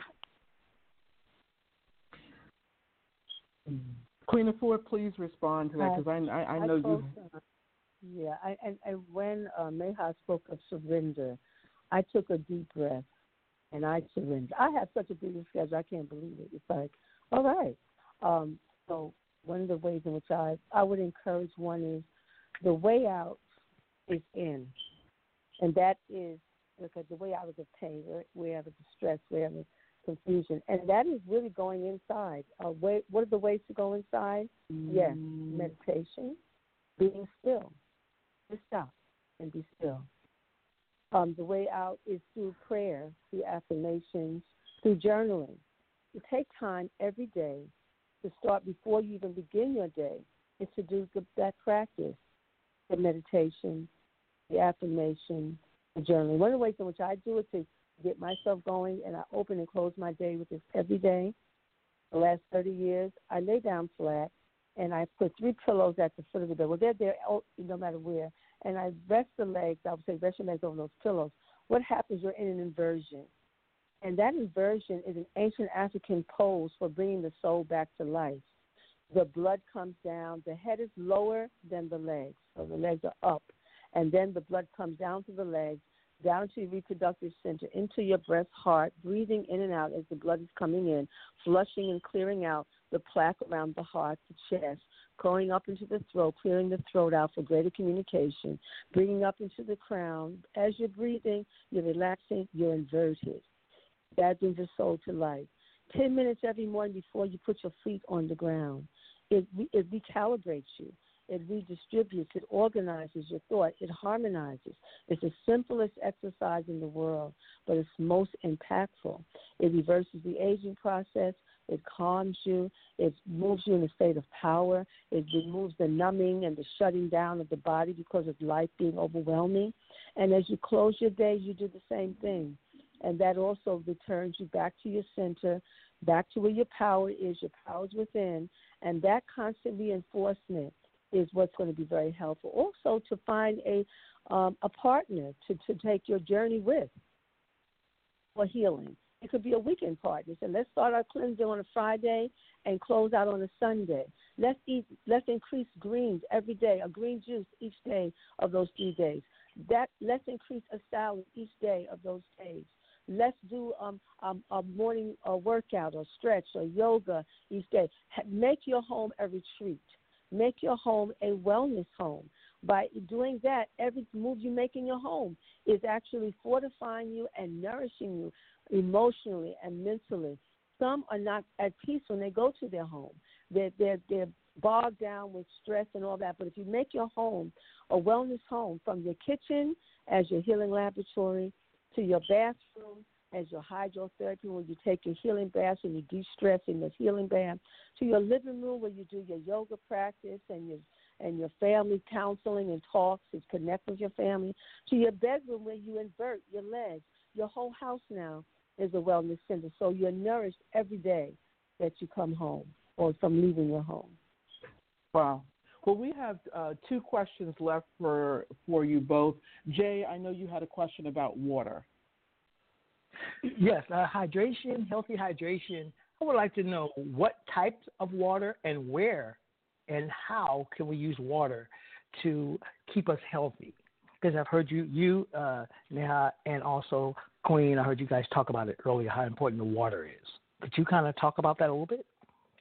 Queen Afua, please respond to that, because I, I, I know I spoke, you. Uh, yeah, I, and, and when uh, Meha spoke of surrender, I took a deep breath and I surrendered. I have such a busy schedule, I can't believe it. It's like, all right. Um, so one of the ways in which I, I would encourage one is the way out is in. And that is because the way out of the pain, way out of the stress, way out of the confusion. And that is really going inside. Uh, way, what are the ways to go inside? Mm. Yes, meditation, being still. Just stop and be still. Um, the way out is through prayer, through affirmations, through journaling. You take time every day to start before you even begin your day is to do that practice, the meditation, the affirmation, the journaling. One of the ways in which I do it to get myself going, and I open and close my day with this every day. The last thirty years, I lay down flat, and I put three pillows at the foot of the bed. Well, they're there no matter where. And I rest the legs. I would say rest your legs over those pillows. What happens? You're in an inversion. And that inversion is an ancient African pose for bringing the soul back to life. The blood comes down. The head is lower than the legs, so the legs are up. And then the blood comes down to the legs, down to your reproductive center, into your breast, heart, breathing in and out as the blood is coming in, flushing and clearing out the plaque around the heart, the chest, going up into the throat, clearing the throat out for greater communication, bringing up into the crown. As you're breathing, you're relaxing, you're inverted. That brings your soul to life. Ten minutes every morning before you put your feet on the ground. It, it recalibrates you. It redistributes. It organizes your thought. It harmonizes. It's the simplest exercise in the world, but it's most impactful. It reverses the aging process. It calms you. It moves you in a state of power. It removes the numbing and the shutting down of the body because of life being overwhelming. And as you close your day, you do the same thing. And that also returns you back to your center, back to where your power is, your power is within. And that constant reinforcement is what's going to be very helpful. Also, to find a um, a partner to, to take your journey with for healing. It could be a weekend partner. So let's start our cleansing on a Friday and close out on a Sunday. Let's eat. Let's increase greens every day, a green juice each day of those three days. That let's increase a salad each day of those days. Let's do um, um, a morning uh, workout or stretch or yoga each day. Make your home a retreat. Make your home a wellness home. By doing that, every move you make in your home is actually fortifying you and nourishing you emotionally and mentally. Some are not at peace when they go to their home. They're, they're, they're bogged down with stress and all that. But if you make your home a wellness home, from your kitchen as your healing laboratory to your bathroom as your hydrotherapy, where you take your healing baths and you de-stress in the healing bath, to your living room where you do your yoga practice and your and your family counseling and talks and connect with your family, to your bedroom where you invert your legs. Your whole house now is a wellness center. So you're nourished every day that you come home or from leaving your home. Wow. Well, we have uh, two questions left for for you both. Jay, I know you had a question about water. Yes, uh, hydration, healthy hydration. I would like to know what types of water and where and how can we use water to keep us healthy? Because I've heard you, you, uh, Neha, and also Queen, I heard you guys talk about it earlier, how important the water is. Could you kind of talk about that a little bit?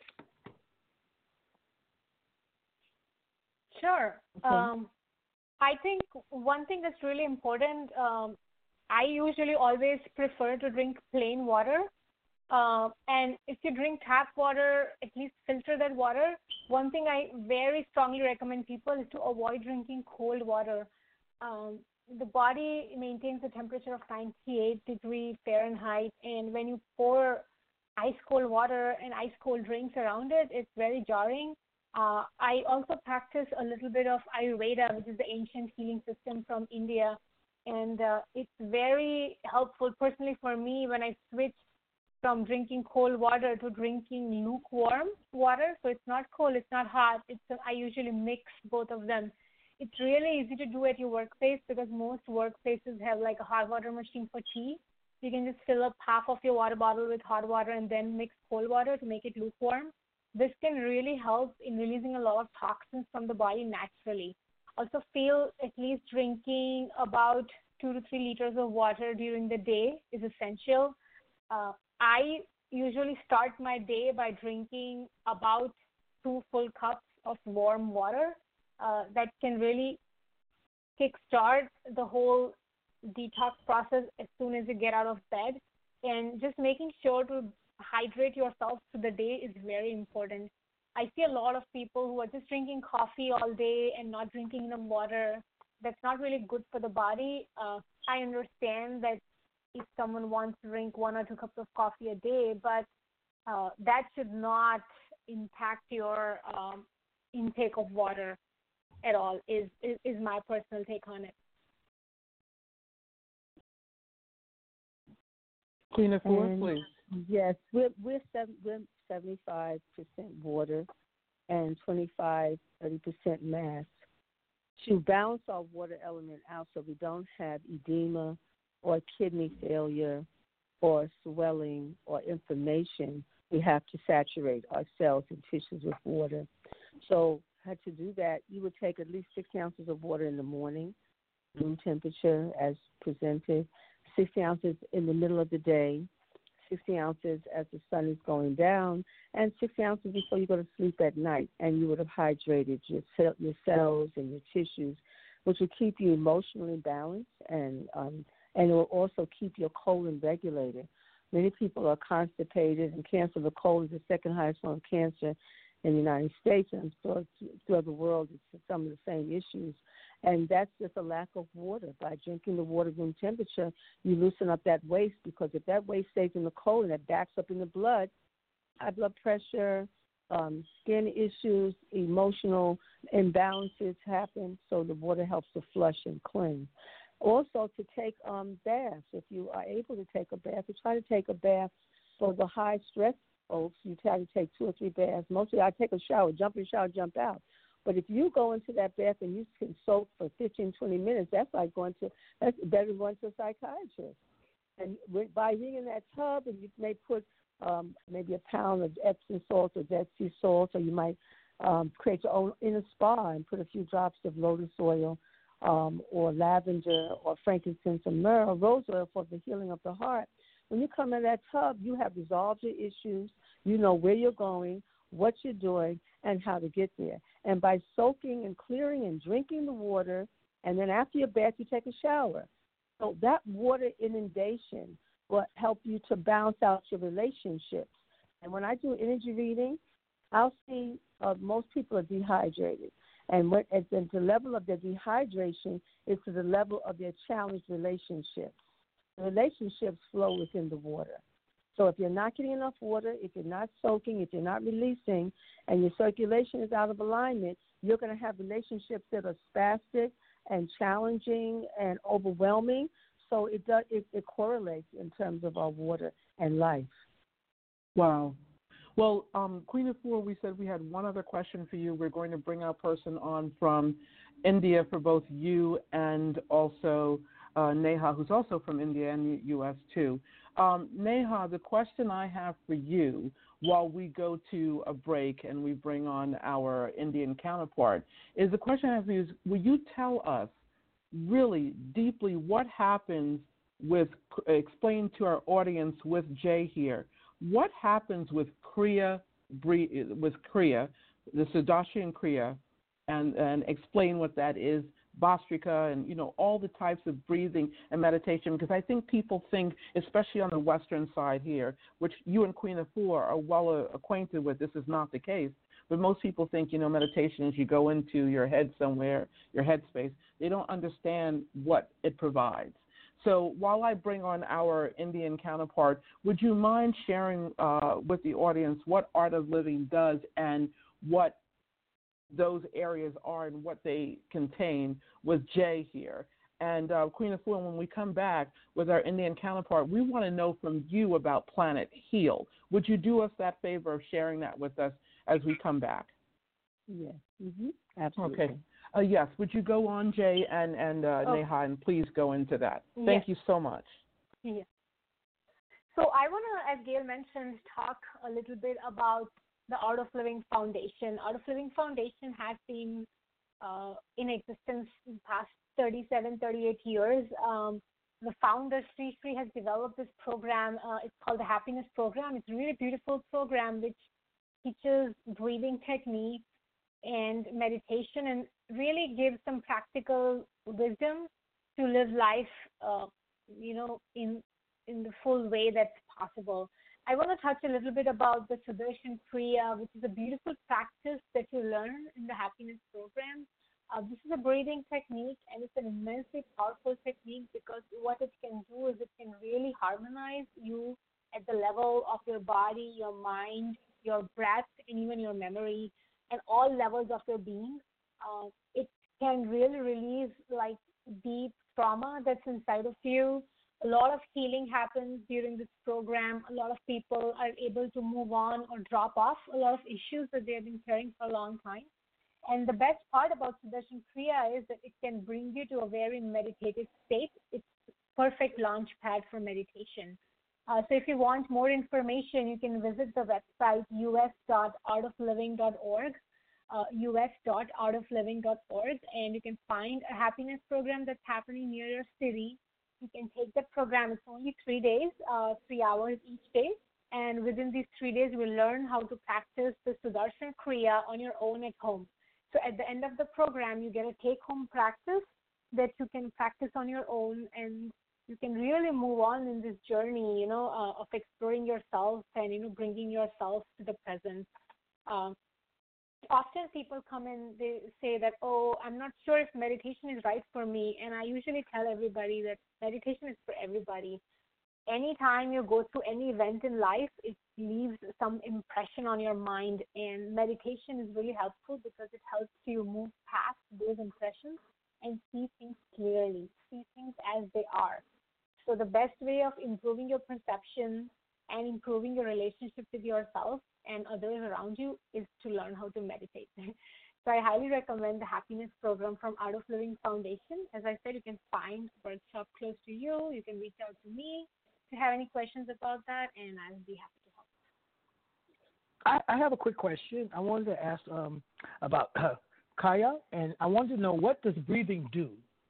Sure. Okay. Um, I think one thing that's really important, um, I usually always prefer to drink plain water. Uh, and if you drink tap water, at least filter that water. One thing I very strongly recommend people is to avoid drinking cold water. Um, the body maintains a temperature of ninety-eight degrees Fahrenheit, and when you pour ice cold water and ice cold drinks around it, it's very jarring. Uh, I also practice a little bit of Ayurveda, which is the ancient healing system from India, and uh, it's very helpful personally for me when I switched from drinking cold water to drinking lukewarm water. So it's not cold, it's not hot. It's uh, I usually mix both of them. It's really easy to do at your workplace because most workplaces have like a hot water machine for tea. You can just fill up half of your water bottle with hot water and then mix cold water to make it lukewarm. This can really help in releasing a lot of toxins from the body naturally. Also feel at least drinking about two to three liters of water during the day is essential. Uh, I usually start my day by drinking about two full cups of warm water. Uh, that can really kickstart the whole detox process as soon as you get out of bed. And just making sure to hydrate yourself through the day is very important. I see a lot of people who are just drinking coffee all day and not drinking enough water. That's not really good for the body. Uh, I understand that if someone wants to drink one or two cups of coffee a day, but uh, that should not impact your um, intake of water at all, is, is, is my personal take on it. Queen of Four, And please. yes, we're we're, seven, we're seventy-five percent water and twenty-five, thirty percent mass. To balance our water element out so we don't have edema or kidney failure or swelling or inflammation, we have to saturate our cells and tissues with water. So had to do that, you would take at least six ounces of water in the morning, room temperature as presented, sixty ounces in the middle of the day, sixty ounces as the sun is going down, and sixty ounces before you go to sleep at night. And you would have hydrated your, cell, your cells and your tissues, which will keep you emotionally balanced, and um, and it will also keep your colon regulated. Many people are constipated, and cancer of the colon is the second highest form of cancer in the United States, and throughout the world, it's some of the same issues. And that's just a lack of water. By drinking the water room temperature, you loosen up that waste, because if that waste stays in the colon, it backs up in the blood, high blood pressure, um, skin issues, emotional imbalances happen, so the water helps to flush and cleanse. Also, to take um, baths. If you are able to take a bath, you try to take a bath for the high stress folks. You try to take two or three baths. Mostly I take a shower, jump in the shower, jump out. But if you go into that bath and you can soak for fifteen, twenty minutes, that's like going to, that's better than going to a psychiatrist. And with, by being in that tub, and you may put um, maybe a pound of Epsom salt or Dead Sea salt, or you might um, create your own inner spa and put a few drops of lotus oil um, or lavender or frankincense or myrrh or rose oil for the healing of the heart. When you come in that tub, you have resolved your issues. You know where you're going, what you're doing, and how to get there. And by soaking and clearing and drinking the water, and then after your bath, you take a shower. So that water inundation will help you to balance out your relationships. And when I do energy reading, I'll see uh, most people are dehydrated. And when, at the, the level of their dehydration is to the level of their challenged relationships. relationships flow within the water. So if you're not getting enough water, if you're not soaking, if you're not releasing, and your circulation is out of alignment, you're going to have relationships that are spastic and challenging and overwhelming. So it does it, it correlates in terms of our water and life. Wow. Well, um, Queen Afua, we said we had one other question for you. We're going to bring our person on from India for both you and also uh, Neha, who's also from India and the U S too. Um, Neha, the question I have for you while we go to a break and we bring on our Indian counterpart is the question I have for you is, will you tell us really deeply what happens with, explain to our audience with Jay here, what happens with Kriya, with Kriya, the Sudarshan Kriya, and, and explain what that is, Bhastrika, and, you know, all the types of breathing and meditation, because I think people think, especially on the Western side here, which you and Queen Afua are well acquainted with, this is not the case, but most people think, you know, meditation is you go into your head somewhere, your headspace. They don't understand what it provides. So while I bring on our Indian counterpart, would you mind sharing uh, with the audience what Art of Living does and what those areas are and what they contain with Jay here? And uh, Queen Afua, when we come back with our Indian counterpart, we want to know from you about Planet Heal. Would you do us that favor of sharing that with us as we come back? Yes, mm-hmm. Absolutely. Okay. Uh, yes, would you go on, Jay and, and uh, oh. Neha, and please go into that. Thank yes. you so much. Yes. So I want to, as Gail mentioned, talk a little bit about the Art of Living Foundation. Art of Living Foundation has been uh, in existence in the past thirty-seven, thirty-eight years. Um, the founder, Sri Sri, has developed this program. Uh, it's called the Happiness Program. It's a really beautiful program which teaches breathing techniques and meditation and really gives some practical wisdom to live life, uh, you know, in in the full way that's possible. I want to touch a little bit about the Sudarshan Kriya, which is a beautiful practice that you learn in the Happiness Program. Uh, this is a breathing technique, and it's an immensely powerful technique because what it can do is it can really harmonize you at the level of your body, your mind, your breath, and even your memory, and all levels of your being. Uh, it can really release like deep trauma that's inside of you. A lot of healing happens during this program. A lot of people are able to move on or drop off a lot of issues that they have been carrying for a long time. And the best part about Sudarshan Kriya is that it can bring you to a very meditative state. It's a perfect launch pad for meditation. Uh, so if you want more information, you can visit the website u s dot art of living dot org, uh, u s dot art of living dot org, and you can find a happiness program that's happening near your city. You can take that program. It's only three days, uh, three hours each day. And within these three days, you will learn how to practice the Sudarshan Kriya on your own at home. So at the end of the program, you get a take-home practice that you can practice on your own, and you can really move on in this journey, you know, uh, of exploring yourself and, you know, bringing yourself to the present. Um, often people come and they say that, oh, I'm not sure if meditation is right for me. And I usually tell everybody that meditation is for everybody. Anytime you go through any event in life, it leaves some impression on your mind, and meditation is really helpful because it helps you move past those impressions and see things clearly, see things as they are. So the best way of improving your perception and improving your relationship with yourself and others around you is to learn how to meditate. So I highly recommend the Happiness Program from Art of Living Foundation. As I said, you can find a workshop close to you. You can reach out to me if you have any questions about that, and I'll be happy to help. I, I have a quick question. I wanted to ask um, about uh, Kaya, and I wanted to know, what does breathing do?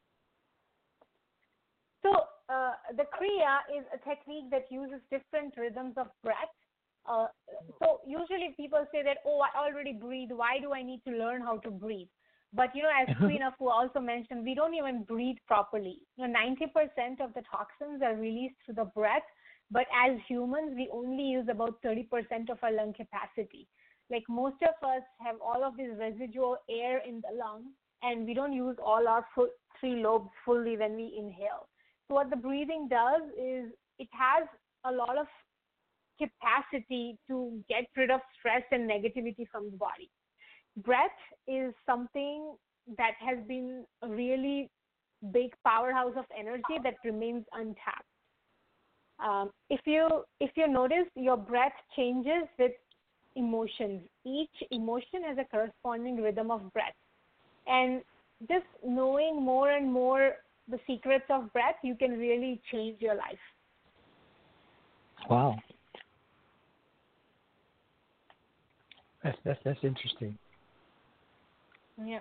So uh, the Kriya is a technique that uses different rhythms of breath. Uh, so usually people say that, oh, I already breathe. Why do I need to learn how to breathe? But, you know, as Queen Afua also mentioned, we don't even breathe properly. You know, ninety percent of the toxins are released through the breath, but as humans, we only use about thirty percent of our lung capacity. Like most of us have all of this residual air in the lungs, and we don't use all our full, three lobes fully when we inhale. So what the breathing does is it has a lot of capacity to get rid of stress and negativity from the body. Breath is something that has been a really big powerhouse of energy that remains untapped. Um, if you if you notice, your breath changes with emotions. Each emotion has a corresponding rhythm of breath. And just knowing more and more the secrets of breath, you can really change your life. Wow. That's that's that's interesting. Yeah.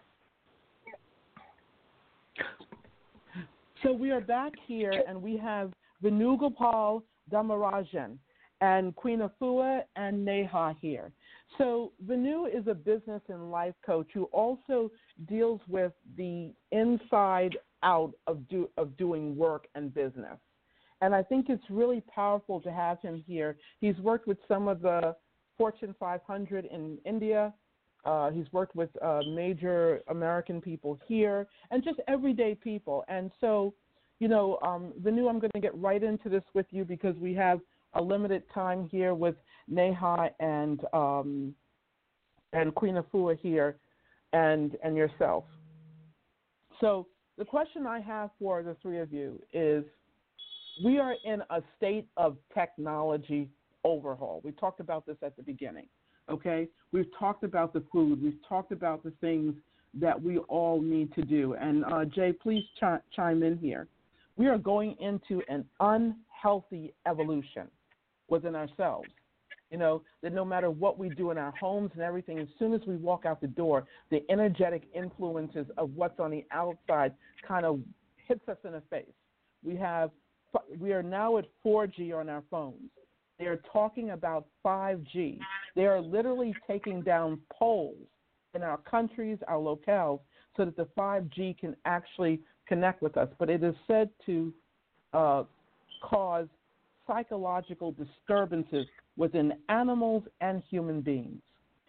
So we are back here, and we have Venugopal Dhamarajan and Queen Afua and Neha here. So Venu is a business and life coach who also deals with the inside out of do, of doing work and business. And I think it's really powerful to have him here. He's worked with some of the Fortune five hundred in India. Uh, he's worked with uh, major American people here and just everyday people. And so, you know, um, Venu, I'm going to get right into this with you because we have a limited time here with Neha and um, and Queen Afua here and and yourself. So the question I have for the three of you is, we are in a state of technology overhaul. We talked about this at the beginning, okay? We've talked about the food. We've talked about the things that we all need to do. And, uh, Jay, please ch- chime in here. We are going into an unhealthy evolution within ourselves. You know, that no matter what we do in our homes and everything, as soon as we walk out the door, the energetic influences of what's on the outside kind of hits us in the face. We have, we are now at four G on our phones. They are talking about five G. They are literally taking down poles in our countries, our locales, so that the five G can actually connect with us. But it is said to uh, cause psychological disturbances within animals and human beings.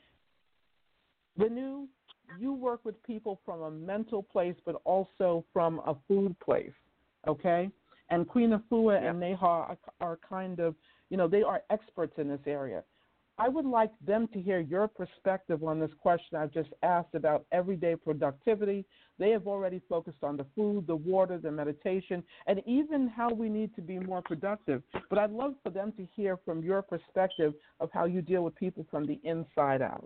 Venu, you work with people from a mental place, but also from a food place, okay? And Queen Afua yeah. and Neha are, are kind of, you know, they are experts in this area. I would like them to hear your perspective on this question I've just asked about everyday productivity. They have already focused on the food, the water, the meditation, and even how we need to be more productive. But I'd love for them to hear from your perspective of how you deal with people from the inside out.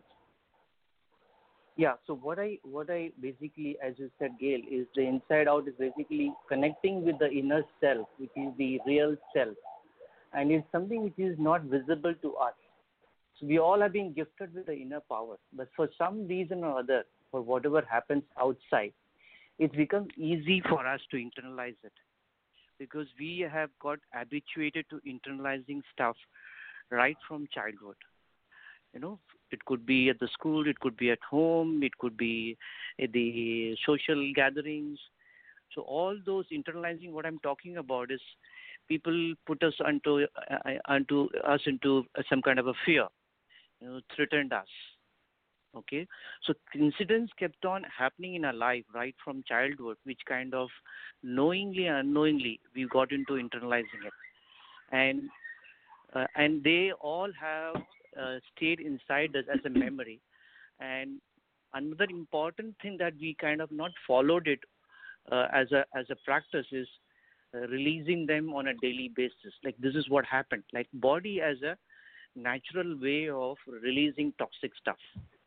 Yeah, so what I what I basically, as you said, Gail, is the inside out is basically connecting with the inner self, which is the real self. And it's something which is not visible to us. So we all are being gifted with the inner power. But for some reason or other, for whatever happens outside, it's become easy for us to internalize it. Because we have got habituated to internalizing stuff right from childhood. You know, it could be at the school, it could be at home, it could be at the social gatherings. So all those internalizing, what I'm talking about is people put us onto, uh, onto us into some kind of a fear, you know, threatened us. Okay, so incidents kept on happening in our life right from childhood, which kind of knowingly and unknowingly we got into internalizing it, and uh, and they all have uh, stayed inside us as a memory. And another important thing that we kind of not followed it uh, as a as a practice is uh, releasing them on a daily basis. Like this is what happened. Like body as a natural way of releasing toxic stuff.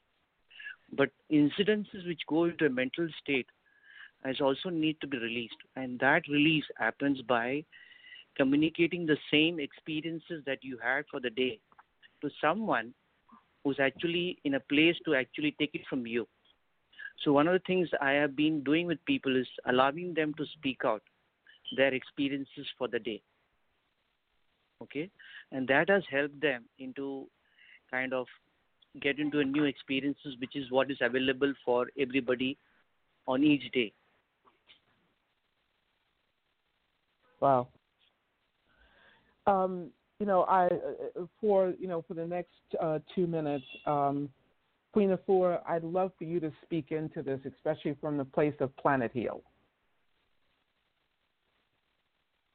But incidences which go into a mental state as also need to be released. And that release happens by communicating the same experiences that you had for the day to someone who's actually in a place to actually take it from you. So one of the things I have been doing with people is allowing them to speak out their experiences for the day. Okay? And that has helped them into kind of get into a new experiences, which is what is available for everybody on each day. Wow. Um, you know, I uh, for you know for the next uh, two minutes, um, Queen Afua, I'd love for you to speak into this, especially from the place of Planet Heal.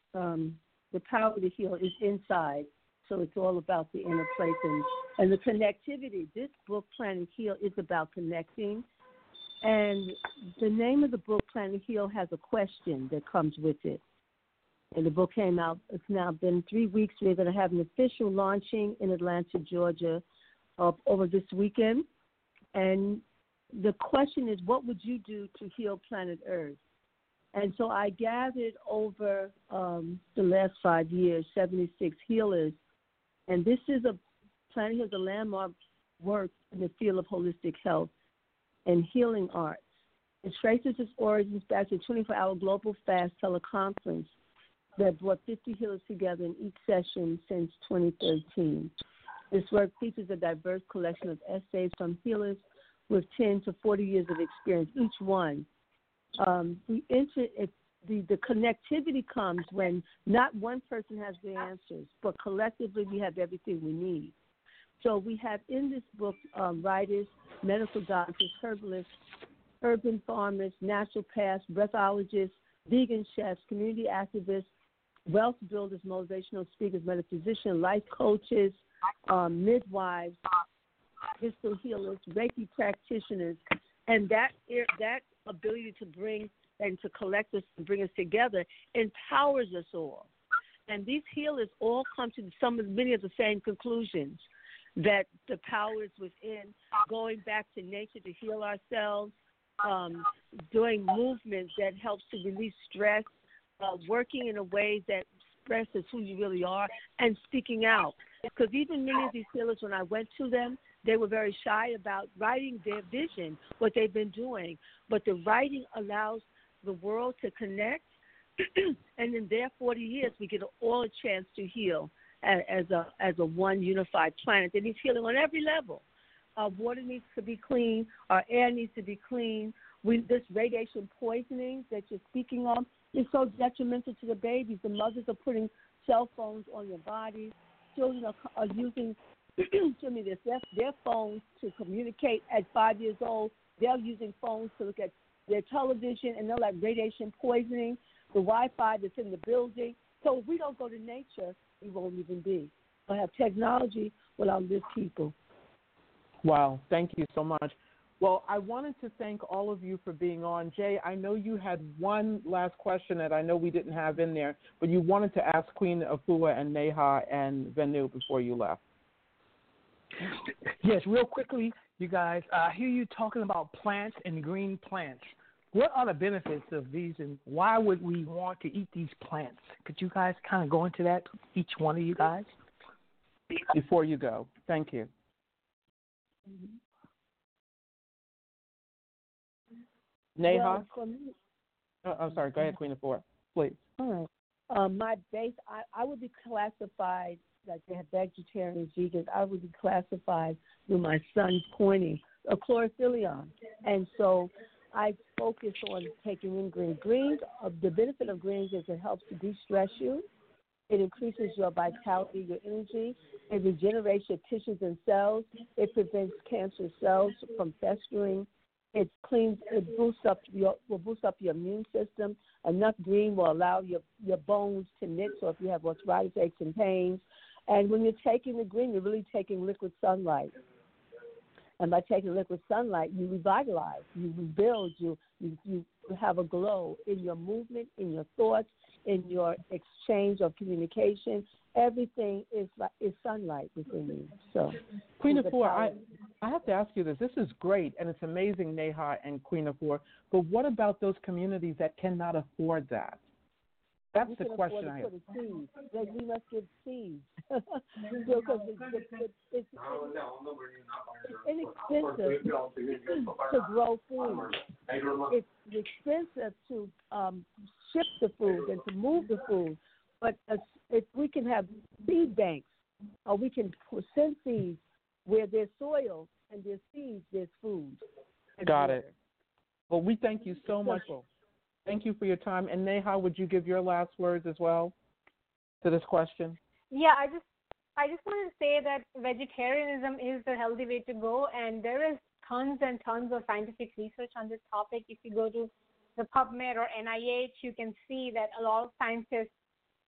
um, the power to heal is inside. So it's all about the inner place and, and the connectivity. This book, Plan to Heal, is about connecting. And the name of the book, Plan to Heal, has a question that comes with it. And the book came out, it's now been three weeks. We're going to have an official launching in Atlanta, Georgia, uh, over this weekend. And the question is, what would you do to heal planet Earth? And so I gathered over um, the last five years, seventy-six healers. And this is a, Planet Heal is a landmark work in the field of holistic health and healing arts. It traces its origins back to a twenty-four hour global fast teleconference that brought fifty healers together in each session since twenty thirteen. This work features a diverse collection of essays from healers with ten to forty years of experience, each one. Um, the, inter, it, the, the connectivity comes when not one person has the answers, but collectively we have everything we need. So we have in this book um, writers, medical doctors, herbalists, urban farmers, naturopaths, breathologists, vegan chefs, community activists, wealth builders, motivational speakers, metaphysicians, life coaches, um, midwives, crystal healers, Reiki practitioners, and that that ability to bring and to collect us and bring us together empowers us all. And these healers all come to some of many of the same conclusions, that the power is within, going back to nature to heal ourselves, um, doing movements that helps to release stress, uh, working in a way that expresses who you really are, and speaking out. Because even many of these healers, when I went to them, they were very shy about writing their vision, what they've been doing. But the writing allows the world to connect, and in their forty years, we get all a chance to heal as a as a one unified planet that needs healing on every level. Our water needs to be clean. Our air needs to be clean. We, this radiation poisoning that you're speaking of is so detrimental to the babies. The mothers are putting cell phones on your body. Children are, are using excuse me, their, their phones to communicate at five years old. They're using phones to look at their television, and they're like radiation poisoning, the Wi-Fi that's in the building. So if we don't go to nature, we won't even be. We'll have technology without live people. Wow, thank you so much. Well, I wanted to thank all of you for being on. Jay, I know you had one last question that I know we didn't have in there, but you wanted to ask Queen Afua and Neha and Venu before you left. Yes, real quickly, you guys, I hear you talking about plants and green plants. What are the benefits of these, and why would we want to eat these plants? Could you guys kind of go into that, each one of you guys? Before you go, thank you. Neha? Well, me, oh, I'm sorry, go ahead, Queen Afua, please. All right. Um, my base, I, I would be classified, like they have vegetarians, vegans, I would be classified through my son's pointing, a chlorophyllion. And so I focus on taking in green. Greens, uh, the benefit of greens is it helps to de-stress you. It increases your vitality, your energy. It regenerates your tissues and cells. It prevents cancer cells from festering. It cleans, it boosts up your, will boost up your immune system. Enough green will allow your, your bones to knit, so if you have arthritis, aches, and pains. And when you're taking the green, you're really taking liquid sunlight. And by taking liquid sunlight, you revitalize, you rebuild, you, you, you have a glow in your movement, in your thoughts, in your exchange of communication. Everything is like is sunlight within you. So, Queen Afua, I, I have to ask you this. This is great, and it's amazing, Neha and Queen Afua. But what about those communities that cannot afford that? That's the question I have. Like we must give seeds because it's, it's, it's, it's inexpensive to grow food. It's expensive to um, ship the food and to move the food. But if we can have seed banks, or we can send seeds where there's soil and there's seeds, there's food. Got it. Well, we thank you so it's much. simple. Thank you for your time. And Neha, would you give your last words as well to this question? Yeah, I just I just wanted to say that vegetarianism is the healthy way to go, and there is tons and tons of scientific research on this topic. If you go to the PubMed or N I H, you can see that a lot of scientists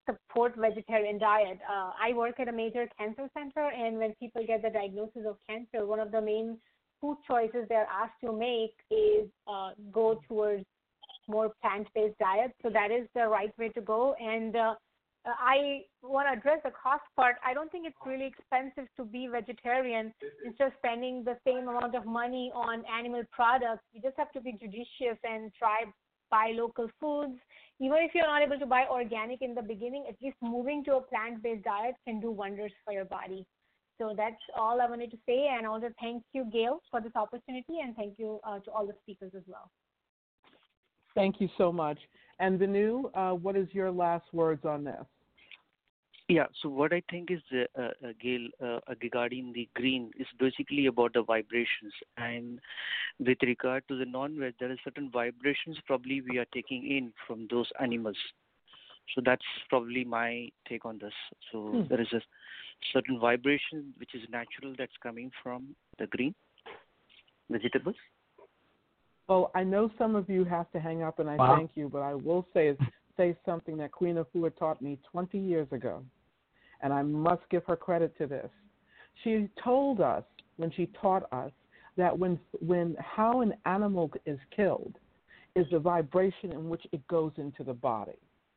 support vegetarian diet. Uh, I work at a major cancer center, and when people get the diagnosis of cancer, one of the main food choices they're asked to make is uh, go towards more plant-based diet. So that is the right way to go. And uh, I want to address the cost part. I don't think it's really expensive to be vegetarian instead of spending the same amount of money on animal products. You just have to be judicious and try buy local foods. Even if you're not able to buy organic in the beginning, at least moving to a plant-based diet can do wonders for your body. So that's all I wanted to say. And I want to thank you, Gail, for this opportunity, and thank you uh, to all the speakers as well. Thank you so much. And Venu, uh, what is your last words on this? Yeah, so what I think is, uh, uh, Gail, uh, regarding the green, is basically about the vibrations. And with regard to the non-veg, there are certain vibrations probably we are taking in from those animals. So that's probably my take on this. So hmm. there is a certain vibration which is natural that's coming from the green vegetables. Well, I know some of you have to hang up, and I wow. thank you, but I will say say something that Queen Afua taught me twenty years ago, and I must give her credit to this. She told us, when she taught us, that when when how an animal is killed is the vibration in which it goes into the body.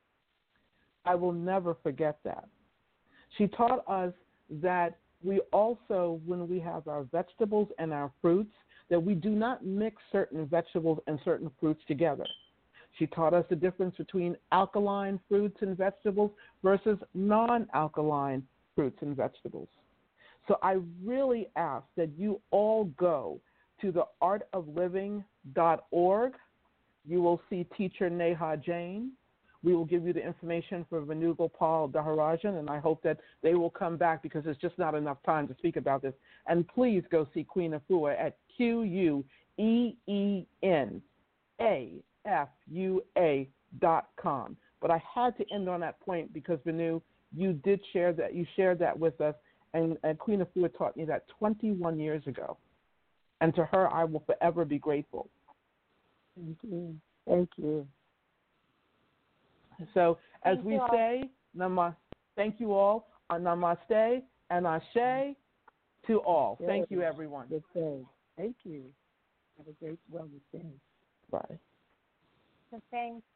I will never forget that. She taught us that we also, when we have our vegetables and our fruits, that we do not mix certain vegetables and certain fruits together. She taught us the difference between alkaline fruits and vegetables versus non-alkaline fruits and vegetables. So I really ask that you all go to the art of living dot org. You will see teacher Neha Jain. We will give you the information for Venu Gopal Daharajan, and I hope that they will come back because there's just not enough time to speak about this. And please go see Queen Afua at Q U E E N A F U A dot com. But I had to end on that point because, Venu, you did share that. You shared that with us, and, and Queen Afua taught me that twenty-one years ago. And to her, I will forever be grateful. Thank you. Thank you. So as thank we say, nama, thank you all, uh, namaste and ashe to all. Yes. Thank you, everyone. Good day. Thank you. Have a great wellness day. Bye. Thanks.